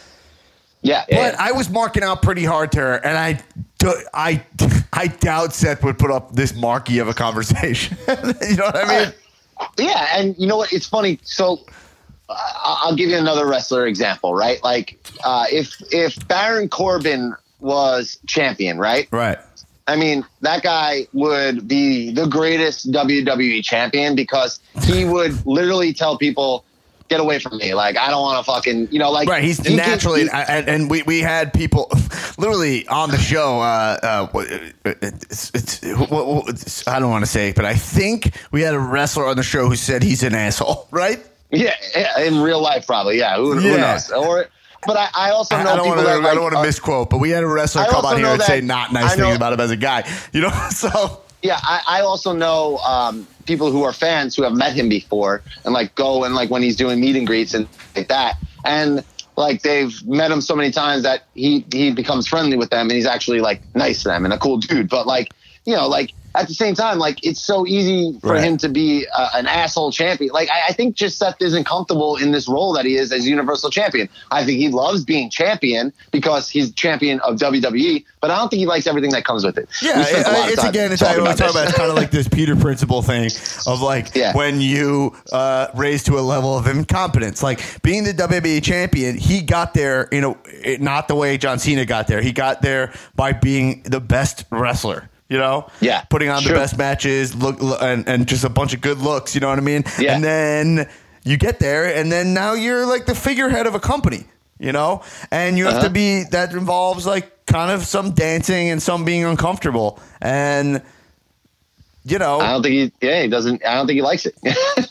Yeah, yeah, But I was marking out pretty hard to her, and I, do- I, I doubt Seth would put up this marky of a conversation. You know what I mean? yeah. And you know what? It's funny. So uh, I'll give you another wrestler example, right? Like uh, if if Baron Corbin was champion, right? Right. I mean, that guy would be the greatest W W E champion because he would literally tell people, get away from me. Like, I don't want to fucking, you know, like. Right. He's he naturally, can, he, and, and we, we had people literally on the show. Uh, uh, it's, it's, it's, I don't want to say it, but I think we had a wrestler on the show who said he's an asshole, right? Yeah. In real life, probably. Yeah. Who, who Yeah. knows? Or, but I, I also know I don't people want to. that like, I don't want to uh, misquote, but we had a wrestler I come also on here know and that- say not nice I know- things about him as a guy. You know, so. Yeah, I, I also know um, people who are fans who have met him before and like go and like when he's doing meet and greets and like that. And like they've met him so many times that he, he becomes friendly with them and he's actually like nice to them and a cool dude. But like, you know, like at the same time, like it's so easy for Right. him to be uh, an asshole champion. Like I, I think just Seth isn't comfortable in this role that he is as Universal Champion. I think he loves being champion because he's champion of W W E, but I don't think he likes everything that comes with it. Yeah, We spent a lot it, of it's time again, it's, I talking always talk this. about it's kind of like this Peter Principle thing of like Yeah. when you uh, raise to a level of incompetence. Like being the W W E champion, he got there, you know, not the way John Cena got there. He got there by being the best wrestler. You know, Yeah, putting on true. the best matches, look, and, and just a bunch of good looks. You know what I mean? Yeah. And then you get there, and then now you're like the figurehead of a company. You know, and you have Uh-huh. to be. That involves like kind of some dancing and some being uncomfortable, and you know, I don't think he. Yeah, he doesn't. I don't think he likes it.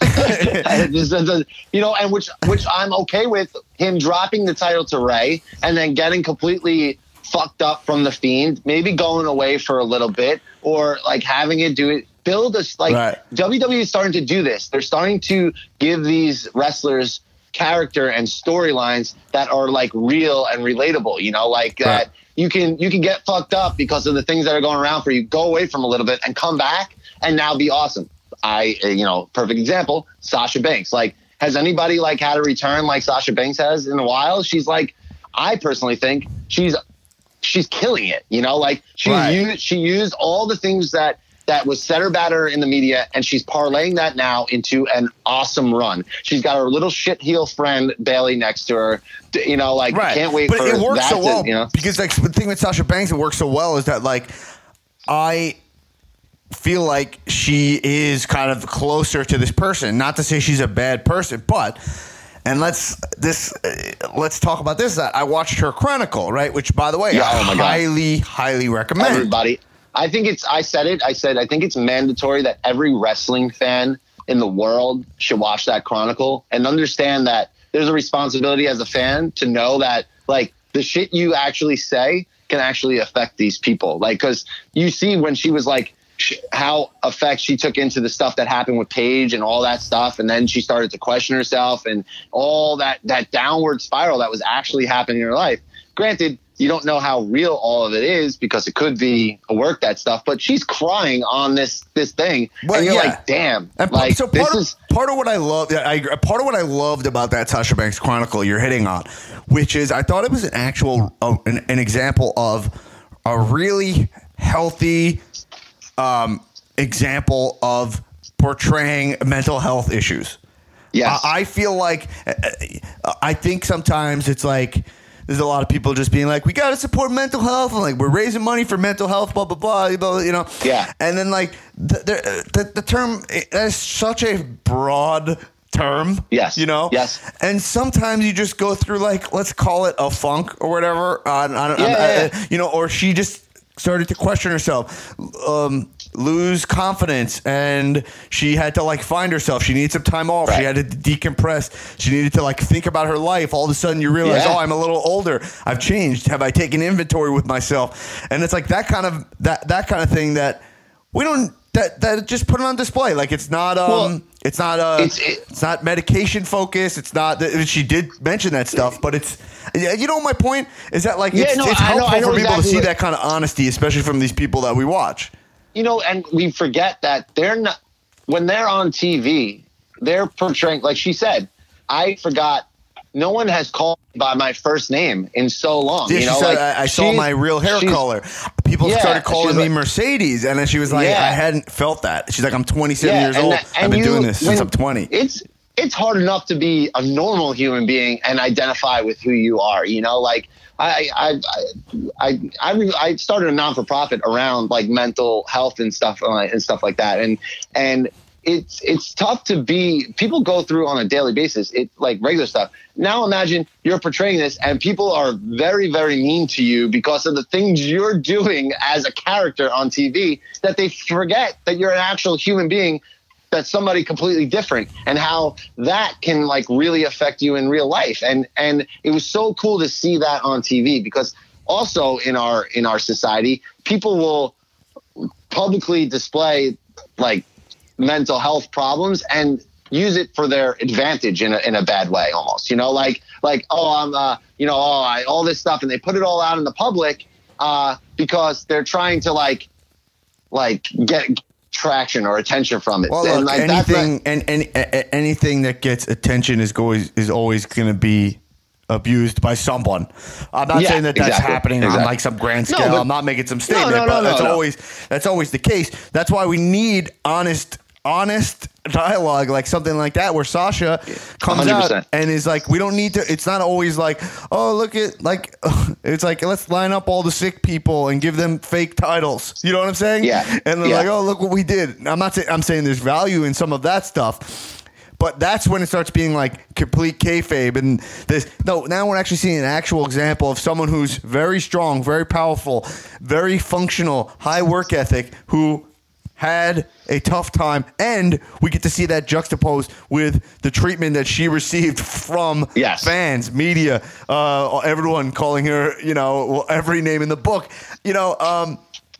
It just doesn't- you know, and which which I'm okay with him dropping the title to Ray and then getting completely fucked up from the Fiend, maybe going away for a little bit or like having it do it. Build a like Right. W W E is starting to do this. They're starting to give these wrestlers character and storylines that are like real and relatable. You know, like Right. that you can you can get fucked up because of the things that are going around for you. Go away from a little bit and come back and now be awesome. I, uh, you know, perfect example, Sasha Banks. Like, has anybody like had a return like Sasha Banks has in a while? She's like, I personally think she's she's killing it. You know, like she Right. used she used all the things that that was said about her in the media, and she's parlaying that now into an awesome run. She's got her little shit heel friend Bailey next to her. D- You know, like right. can't wait but for it works that so to, well you know. because like the thing with Sasha Banks, it works so well is that like I feel like she is kind of closer to this person. Not to say she's a bad person, but and let's this uh, let's talk about this. That I watched her Chronicle, right? Which, by the way, Yeah, I oh my God. highly, highly recommend. Everybody. I think it's, I said it, I said, I think it's mandatory that every wrestling fan in the world should watch that Chronicle and understand that there's a responsibility as a fan to know that like the shit you actually say can actually affect these people. Like, cause you see when she was like sh- how effect she took into the stuff that happened with Paige and all that stuff. And then she started to question herself and all that, that downward spiral that was actually happening in her life. Granted, you don't know how real all of it is because it could be a work, that stuff, but she's crying on this, this thing. Well, and you're yeah. like, damn, And like so this part, is, of, part of what I love, I agree, part of what I loved about that Sasha Banks Chronicle you're hitting on, which is I thought it was an actual, uh, an, an example of a really healthy um, example of portraying mental health issues. yes. I, I feel like, I think sometimes it's like, there's a lot of people just being like, we got to support mental health. And like, we're raising money for mental health, blah, blah, blah, you know? Yeah. And then like the, the, the, the term is such a broad term. Yes. You know? Yes. And sometimes you just go through like, let's call it a funk or whatever. On, on, Yeah, on, yeah, yeah. Uh, you know, or she just started to question herself, um, lose confidence, and she had to like find herself. She needed some time off. Right. She had to decompress. She needed to like think about her life. All of a sudden you realize, Yeah. oh, I'm a little older. I've changed. Have I taken inventory with myself? And it's like that kind of that that kind of thing that we don't that that just put it on display. Like it's not um Well, it's not uh it's- it's, it- not medication focused. It's not that she did mention that stuff, but it's you know my point is that like Yeah, it's, no, it's I know- helpful I know for people exactly to see what- that kind of honesty, especially from these people that we watch. you know, and we forget that they're not, when they're on T V, they're portraying, like she said, I forgot, no one has called me by my first name in so long. Yeah, you she know, said, like, I, I saw she's- my real hair she's- color. People Yeah, started calling she's me like- Mercedes, and then she was like, Yeah. I hadn't felt that. She's like, I'm twenty-seven years and old. that- I've and been you- doing this since when- I'm twenty. It's it's hard enough to be a normal human being and identify with who you are. You know, like I I I I, I started a non-for-profit around like mental health and stuff uh, and stuff like that, and and. It's it's tough to be. People go through on a daily basis. It like regular stuff. Now imagine you're portraying this, and people are very very mean to you because of the things you're doing as a character on T V. That they forget that you're an actual human being. That's somebody completely different, and how that can like really affect you in real life. And and it was so cool to see that on T V because also in our in our society, people will publicly display like mental health problems and use it for their advantage in a, in a bad way almost, you know, like, like, oh, I'm, uh, you know, oh, I, all this stuff. And they put it all out in the public uh, because they're trying to like, like get traction or attention from it. Well, and look, like, that's anything not- and, and a- anything that gets attention is always is always going to be abused by someone. I'm not Yeah, saying that that's exactly, happening on exactly. like some grand No, scale. but- I'm not making some statement, no, no, but no, that's no. always that's always the case. That's why we need honest honest dialogue like something like that where Sasha comes one hundred percent. out and is like, we don't need to, it's not always like, oh, look at like, it's like, let's line up all the sick people and give them fake titles. You know what I'm saying? Yeah. And they're Yeah. like, oh, look what we did. I'm not saying, I'm saying there's value in some of that stuff, but that's when it starts being like complete kayfabe. And this, no, now we're actually seeing an actual example of someone who's very strong, very powerful, very functional, high work ethic, who had a tough time, and we get to see that juxtaposed with the treatment that she received from Yes. fans, media, uh, everyone calling her, you know, every name in the book. You know, um,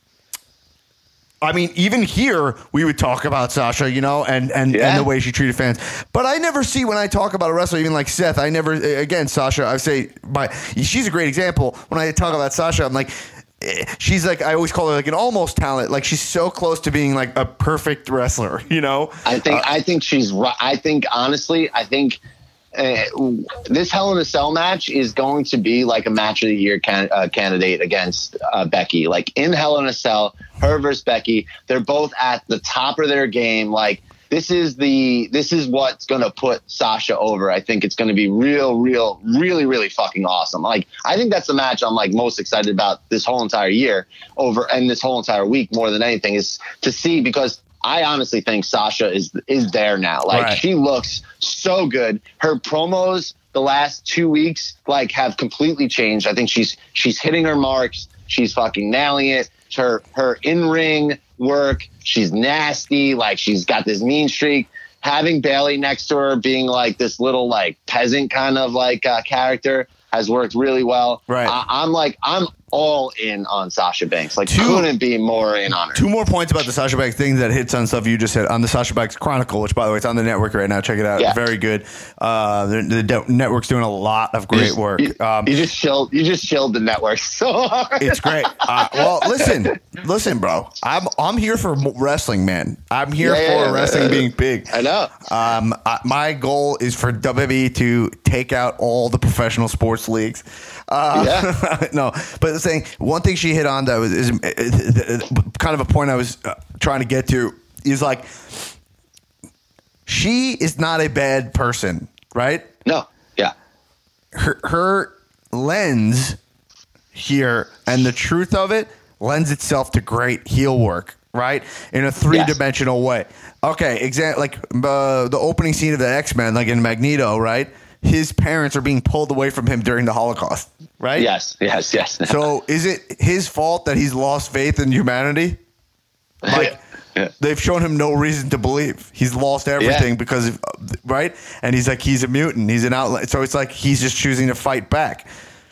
I mean, even here we would talk about Sasha, you know, and and, Yeah. and the way she treated fans. But I never see when I talk about a wrestler, even like Seth. I never, again, Sasha. I say, my she's a great example. When I talk about Sasha, I'm like. She's like, I always call her like an almost talent. Like she's so close to being like a perfect wrestler, you know? I think Uh, I think she's right. I think honestly, I think uh, this Hell in a Cell match is going to be like a match of the year can, uh, candidate against uh, Becky. Like in Hell in a Cell, her versus Becky, they're both at the top of their game. Like this is the this is what's going to put Sasha over. I think it's going to be real, real, really, really fucking awesome. Like I think that's the match I'm like most excited about this whole entire year over and this whole entire week more than anything is to see, because I honestly think Sasha is is there now. Like Right. she looks so good. Her promos the last two weeks like have completely changed. I think she's she's hitting her marks. She's fucking nailing it. Her her in ring work. She's nasty. Like she's got this mean streak. Having Bailey next to her, being like this little like peasant kind of like uh, character, has worked really well. Right. I, I'm like I'm all in on Sasha Banks. Like, Two- couldn't be more in on her. Two more points about the Sasha Banks thing that hits on stuff you just said on the Sasha Banks Chronicle, which, by the way, it's on the network right now. Check it out. Yeah. Very good. Uh, the, the de- network's doing a lot of great You just- work. You, Um, you just chilled. You just chilled the network so hard. It's great. Uh, well, listen, listen, bro. I'm I'm here for mo- wrestling, man. I'm here Yeah, yeah, for yeah. wrestling being big. I know. Um, I, my goal is for W W E to take out all the professional sports leagues. Uh, Yeah. no, but the thing, one thing she hit on that was is, is kind of a point I was uh, trying to get to is like she is not a bad person, right? No. Yeah. Her her lens here and the truth of it lends itself to great heel work, right? In a three-dimensional yes. way. Okay, exactly. Like uh, the opening scene of the X-Men, like in Magneto, right? His parents are being pulled away from him during the Holocaust, right? Yes, yes, yes. So is it his fault that he's lost faith in humanity? Like, yeah. they've shown him no reason to believe. He's lost everything Yeah. because of, right? And he's like, he's a mutant. He's an outlet. So it's like he's just choosing to fight back.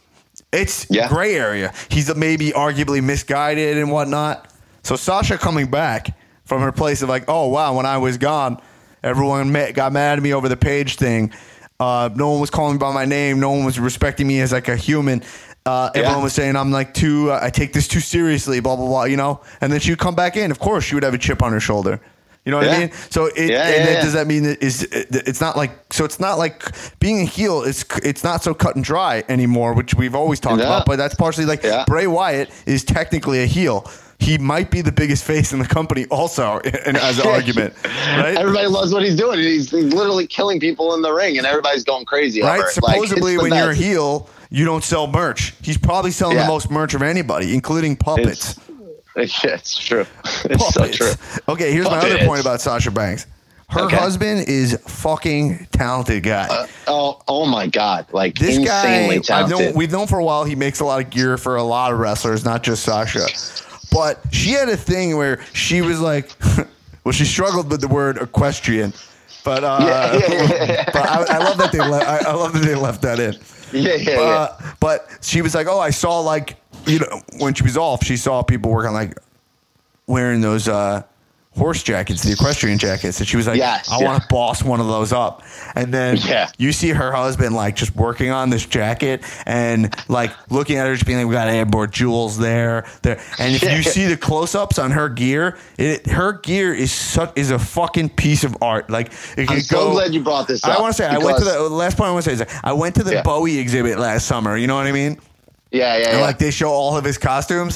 It's Yeah. gray area. He's maybe arguably misguided and whatnot. So Sasha coming back from her place of like, oh, wow, when I was gone, everyone met, got mad at me over the Paige thing. Uh, no one was calling me by my name. No one was respecting me as like a human. Uh, Yeah. Everyone was saying I'm like too. Uh, I take this too seriously. Blah blah blah. You know. And then she would come back in. Of course, she would have a chip on her shoulder. You know what Yeah. I mean? So it, Yeah, and yeah, then yeah. does that mean that is it's not like so it's not like being a heel. It's it's not so cut and dry anymore, which we've always talked No. about. But that's partially like Yeah. Bray Wyatt is technically a heel. He might be the biggest face in the company also in, as an argument, right? Everybody loves what he's doing. He's, he's literally killing people in the ring, and everybody's going crazy Right? over it. Supposedly, like, when it's the you're a best. heel, you don't sell merch. He's probably selling Yeah. the most merch of anybody, including puppets. It's, it's true. It's so Puppets. true. Okay, here's my other Puppets. point about Sasha Banks. Her Okay. husband is fucking talented guy. Uh, oh, oh my God! Like this insanely guy, I've known, talented. we've known for a while. He makes a lot of gear for a lot of wrestlers, not just Sasha. But she had a thing where she was like, well, she struggled with the word equestrian. But uh, Yeah, yeah, yeah, yeah. but I, I love that they le- I, I love that they left that in. yeah, yeah, yeah. Uh, but she was like, oh, I saw like, you know, when she was off, she saw people working like wearing those uh, horse jackets, the equestrian jackets. And she was like, Yes, I yeah. want to boss one of those up. And then Yeah. you see her husband like just working on this jacket and like looking at her, just being like, we got to add more jewels there. there. And if Yeah. you see the close ups on her gear, it, her gear is such is a fucking piece of art. Like it I'm could so go, glad you brought this up. I want to say, I went to because- the last point I want to say is like, I went to the Yeah. Bowie exhibit last summer. You know what I mean? Yeah, yeah, And yeah. like they show all of his costumes.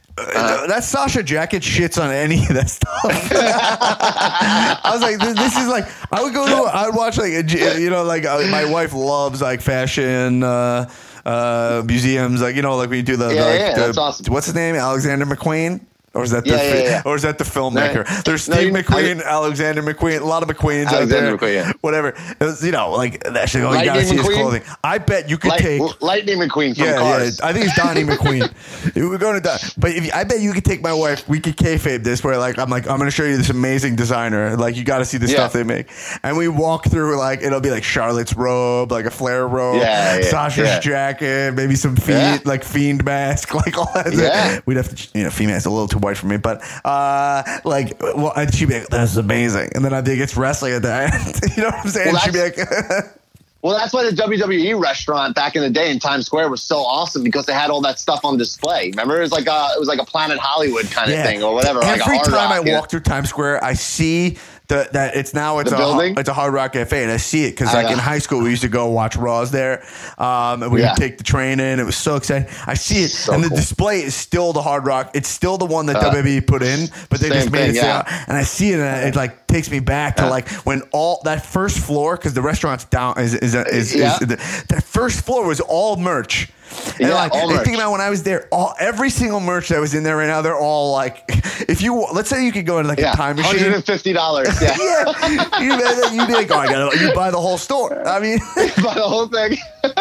Uh, that Sasha jacket shits on any of that stuff. I was like, this, this is like, I would go to, I would watch like, a, you know, like uh, my wife loves like fashion uh, uh, museums, like you know, like we do the, the, Yeah, like, yeah, the that's awesome. what's his name, Alexander McQueen. Or is that the Yeah, yeah, fi- yeah. or is that the filmmaker? No, There's no, Steve you- McQueen, Alexander McQueen, a lot of McQueens out Alexander there. McQueen, yeah. Whatever. It was, you know, like that shit. Oh, you gotta Lightning see his McQueen? clothing. I bet you could Light, take. Lightning McQueen from Yeah, Cars. yeah. I think it's Donnie McQueen. We're going to Don. But if you, I bet you could take my wife. We could kayfabe this where like I'm like I'm going to show you this amazing designer. Like you got to see the Yeah. stuff they make. And we walk through like it'll be like Charlotte's robe, like a flare robe, Yeah, yeah, Sasha's yeah. jacket, maybe some feet, Yeah. like fiend mask, like all that. Yeah. We'd have to, you know, fiend mask a little too white for me, but uh, like, well, and she'd be like, "That's amazing," and then I think it's wrestling at the end. You know what I'm saying? Well, she'd be like. Well, that's why the W W E restaurant back in the day in Times Square was so awesome because they had all that stuff on display. Remember, it was like a it was like a Planet Hollywood kind of thing or whatever. Every like a Hard time Rock, I you know? walk through Times Square, I see the, that it's now it's The a building? it's a Hard Rock Cafe, and I see it because I like know. in high school we used to go watch Raws there. Um, and we Yeah. would take the train in. It was so exciting. I see it, So and the cool. display is still the Hard Rock. It's still the one that Uh, W W E put in, but they same just made thing, it. yeah. Sound, and I see it, and it like takes me back to Yeah. like when all that first floor because the restaurant's down is is is, is, Yeah. is the, that first floor was all merch. And Yeah, like, all and merch. think about when I was there, all every single merch that was in there right now, they're all like, if you let's say you could go in like Yeah, a time one hundred machine, fifty dollars. Yeah, yeah, you you'd be like, oh, I gotta, you buy the whole store. I mean, buy the whole thing.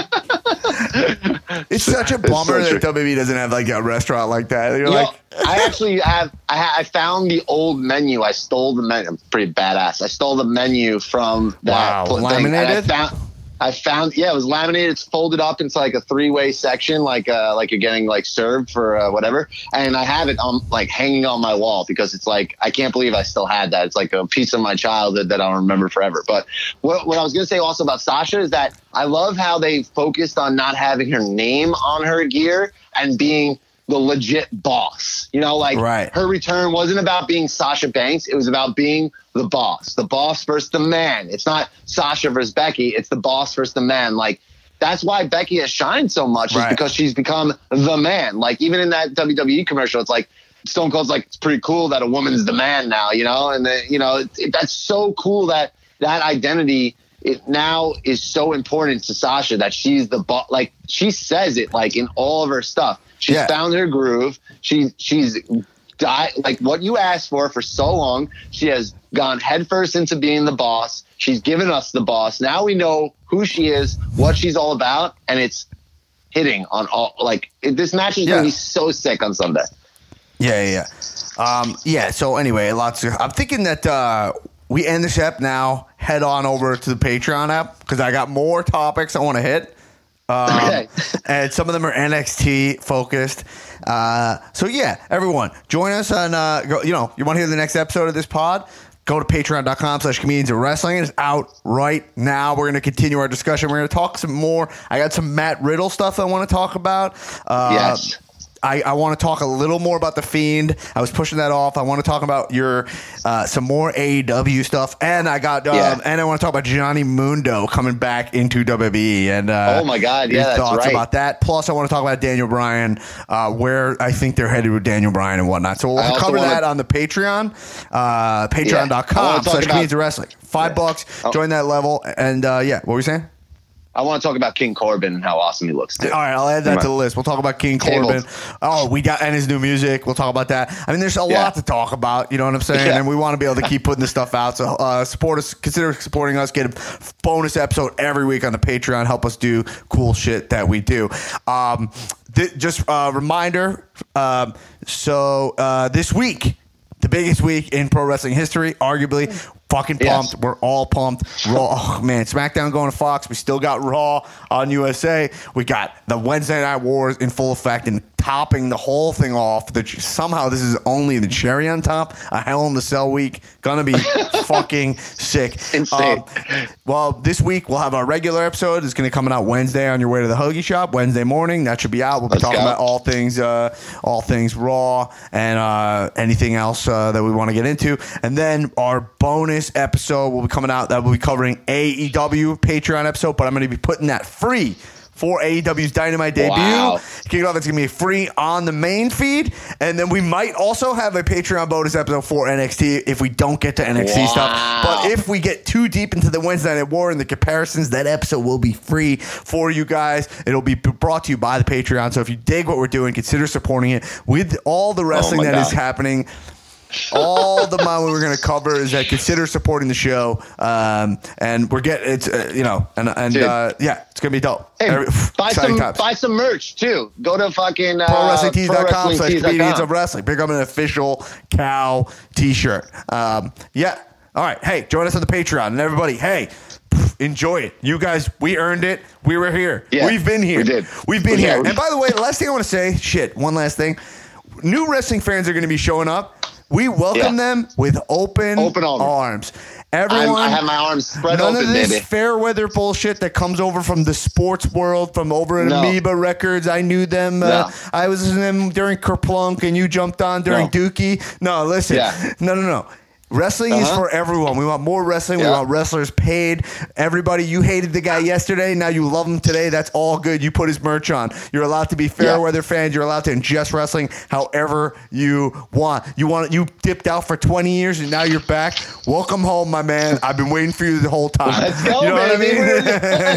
it's such a bummer so that true. W W E doesn't have like a restaurant like that. You're You know, like, I actually have. I, ha- I found the old menu. I stole the menu. I'm pretty badass. I stole the menu from that Wow, pl- thing, and I laminated? found. I found, yeah, it was laminated. It's folded up into like a three-way section, like uh, like you're getting like served for uh, whatever. And I have it on like hanging on my wall because it's like, I can't believe I still had that. It's like a piece of my childhood that I'll remember forever. But what, what I was going to say also about Sasha is that I love how they focused on not having her name on her gear and being the legit boss. You know, like right. her return wasn't about being Sasha Banks. It was about being the boss, the boss versus the man. It's not Sasha versus Becky. It's the boss versus the man. Like, that's why Becky has shined so much right. is because she's become the man. Like, even in that W W E commercial, it's like Stone Cold's like, it's pretty cool that a woman's the man now, you know? And the, you know, it, it, that's so cool that that identity it now is so important to Sasha that she's the boss. Like, she says it like in all of her stuff. She's yeah. found her groove. She, she's died, like what you asked for for so long. She has gone headfirst into being the boss. She's given us the boss. Now we know who she is, what she's all about, and it's hitting on all. Like, it, this match is yeah. going to be so sick on Sunday. Yeah, yeah, yeah. Um, yeah. So anyway, lots of. I'm thinking that uh, we end this app now. Head on over to the Patreon app because I got more topics I want to hit. Um, Okay. And some of them are N X T focused. Uh, so yeah, everyone, join us on. Uh, go, you know, you want to hear the next episode of this pod? Go to patreon.com slash comedians of wrestling. It's out right now. We're going to continue our discussion. We're going to talk some more. I got some Matt Riddle stuff I want to talk about. Uh, Yes. I, I want to talk a little more about The Fiend. I was pushing that off. I want to talk about your uh, some more A E W stuff, and I got um, Yeah. and I want to talk about Johnny Mundo coming back into W W E. And uh, Oh my God, your yeah, that's thoughts right. about that. Plus, I want to talk about Daniel Bryan, uh, where I think they're headed with Daniel Bryan and whatnot. So I we'll also cover wanna- that on the Patreon, uh, I patreon.com wanna talk slash about- comedians of wrestling. Five Yeah. bucks. Oh. Join that level. And uh, yeah, what were you saying? I want to talk about King Corbin and how awesome he looks, too. All right, I'll add that Come to on. the list. We'll talk about King Tables. Corbin. Oh, we got and his new music. We'll talk about that. I mean, there's a Yeah. lot to talk about. You know what I'm saying? Yeah. And we want to be able to keep putting this stuff out. So uh, support us. Consider supporting us. Get a bonus episode every week on the Patreon. Help us do cool shit that we do. Um, th- just a reminder. Um, so uh, this week, the biggest week in pro wrestling history, arguably. Fucking pumped. Yes. We're all pumped. Raw. Oh, man. SmackDown going to Fox. We still got Raw on U S A. We got the Wednesday Night Wars in full effect and topping the whole thing off. The, somehow this is only the cherry on top. A Hell in the Cell week. Gonna be fucking sick. Insane. Um, well, this week we'll have our regular episode. It's going to come out Wednesday on your way to the Hoagie Shop. Wednesday morning. That should be out. We'll be Let's talking go. about all things uh, all things Raw and uh, anything else uh, that we want to get into. And then our bonus episode will be coming out that will be covering A E W Patreon episode, but I'm going to be putting that free for A E W's Dynamite debut. Wow. Kick it off. It's going to be free on the main feed. And then we might also have a Patreon bonus episode for N X T if we don't get to N X T Wow. stuff. But if we get too deep into the Wednesday Night War and the comparisons, that episode will be free for you guys. It'll be brought to you by the Patreon. So if you dig what we're doing, consider supporting it with all the wrestling Oh my that is God. happening. All the money we're going to cover is that consider supporting the show, um, and we're getting it's uh, you know and and uh, yeah, it's gonna be dope. Hey, Every- buy exciting some times. buy some merch too. Go to fucking uh, pro wrestling tees dot com slash pro wrestling tees dot com. comedians of wrestling. Pick up an official cow t-shirt. Um, yeah. All right. Hey, join us on the Patreon, and everybody. Hey. Enjoy it. You guys, we earned it. We were here. Yeah, We've been here. we did. We've been Yeah, here. we- And by the way, the last thing I want to say, shit, one last thing. New wrestling fans are going to be showing up. We welcome Yeah. them with open, Open arms. arms. I'm, Everyone, I have my arms spread none open, of this baby. fair weather bullshit that comes over from the sports world, from over at No. Amoeba Records. I knew them. Uh, No. I was in them during Kerplunk, and you jumped on during No. Dookie. No, listen. Yeah. No, no, no. Wrestling is Uh-huh. for everyone. We want more wrestling. We Yeah. want wrestlers paid. Everybody, you hated the guy yesterday. Now you love him today. That's all good. You put his merch on. You're allowed to be fair Yeah. weather fans. You're allowed to ingest wrestling however you want. You want you dipped out for twenty years and now you're back. Welcome home, my man. I've been waiting for you the whole time. Let's go, you know baby. what I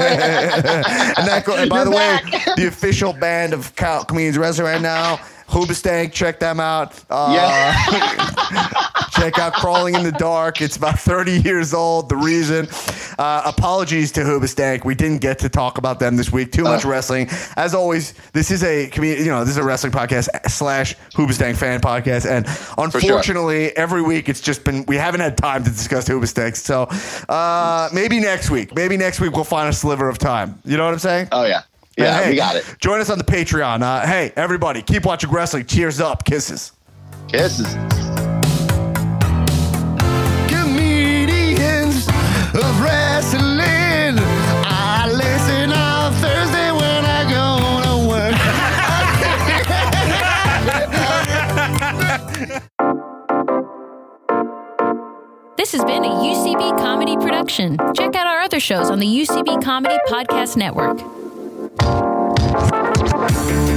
mean? and, that go, and by You're the way, back. the official band of Cal- Comedians Wrestling right now, Hoobastank, check them out. Uh, Yeah. Check out Crawling in the Dark. It's about thirty years old. The Reason. Uh, apologies to Hoobastank. We didn't get to talk about them this week. Too much uh. wrestling. As always, this is a community, you know, this is a wrestling podcast slash Hoobastank fan podcast. And unfortunately, sure. every week it's just been, we haven't had time to discuss Hoobastank. So uh, maybe next week. Maybe next week we'll find a sliver of time. You know what I'm saying? Oh, yeah. Yeah, hey, we got it. Join us on the Patreon. Uh, hey, everybody, keep watching wrestling. Cheers up. Kisses. Kisses. Comedians of wrestling. I listen on Thursday when I go to work. This has been a U C B Comedy production. Check out our other shows on the U C B Comedy Podcast Network.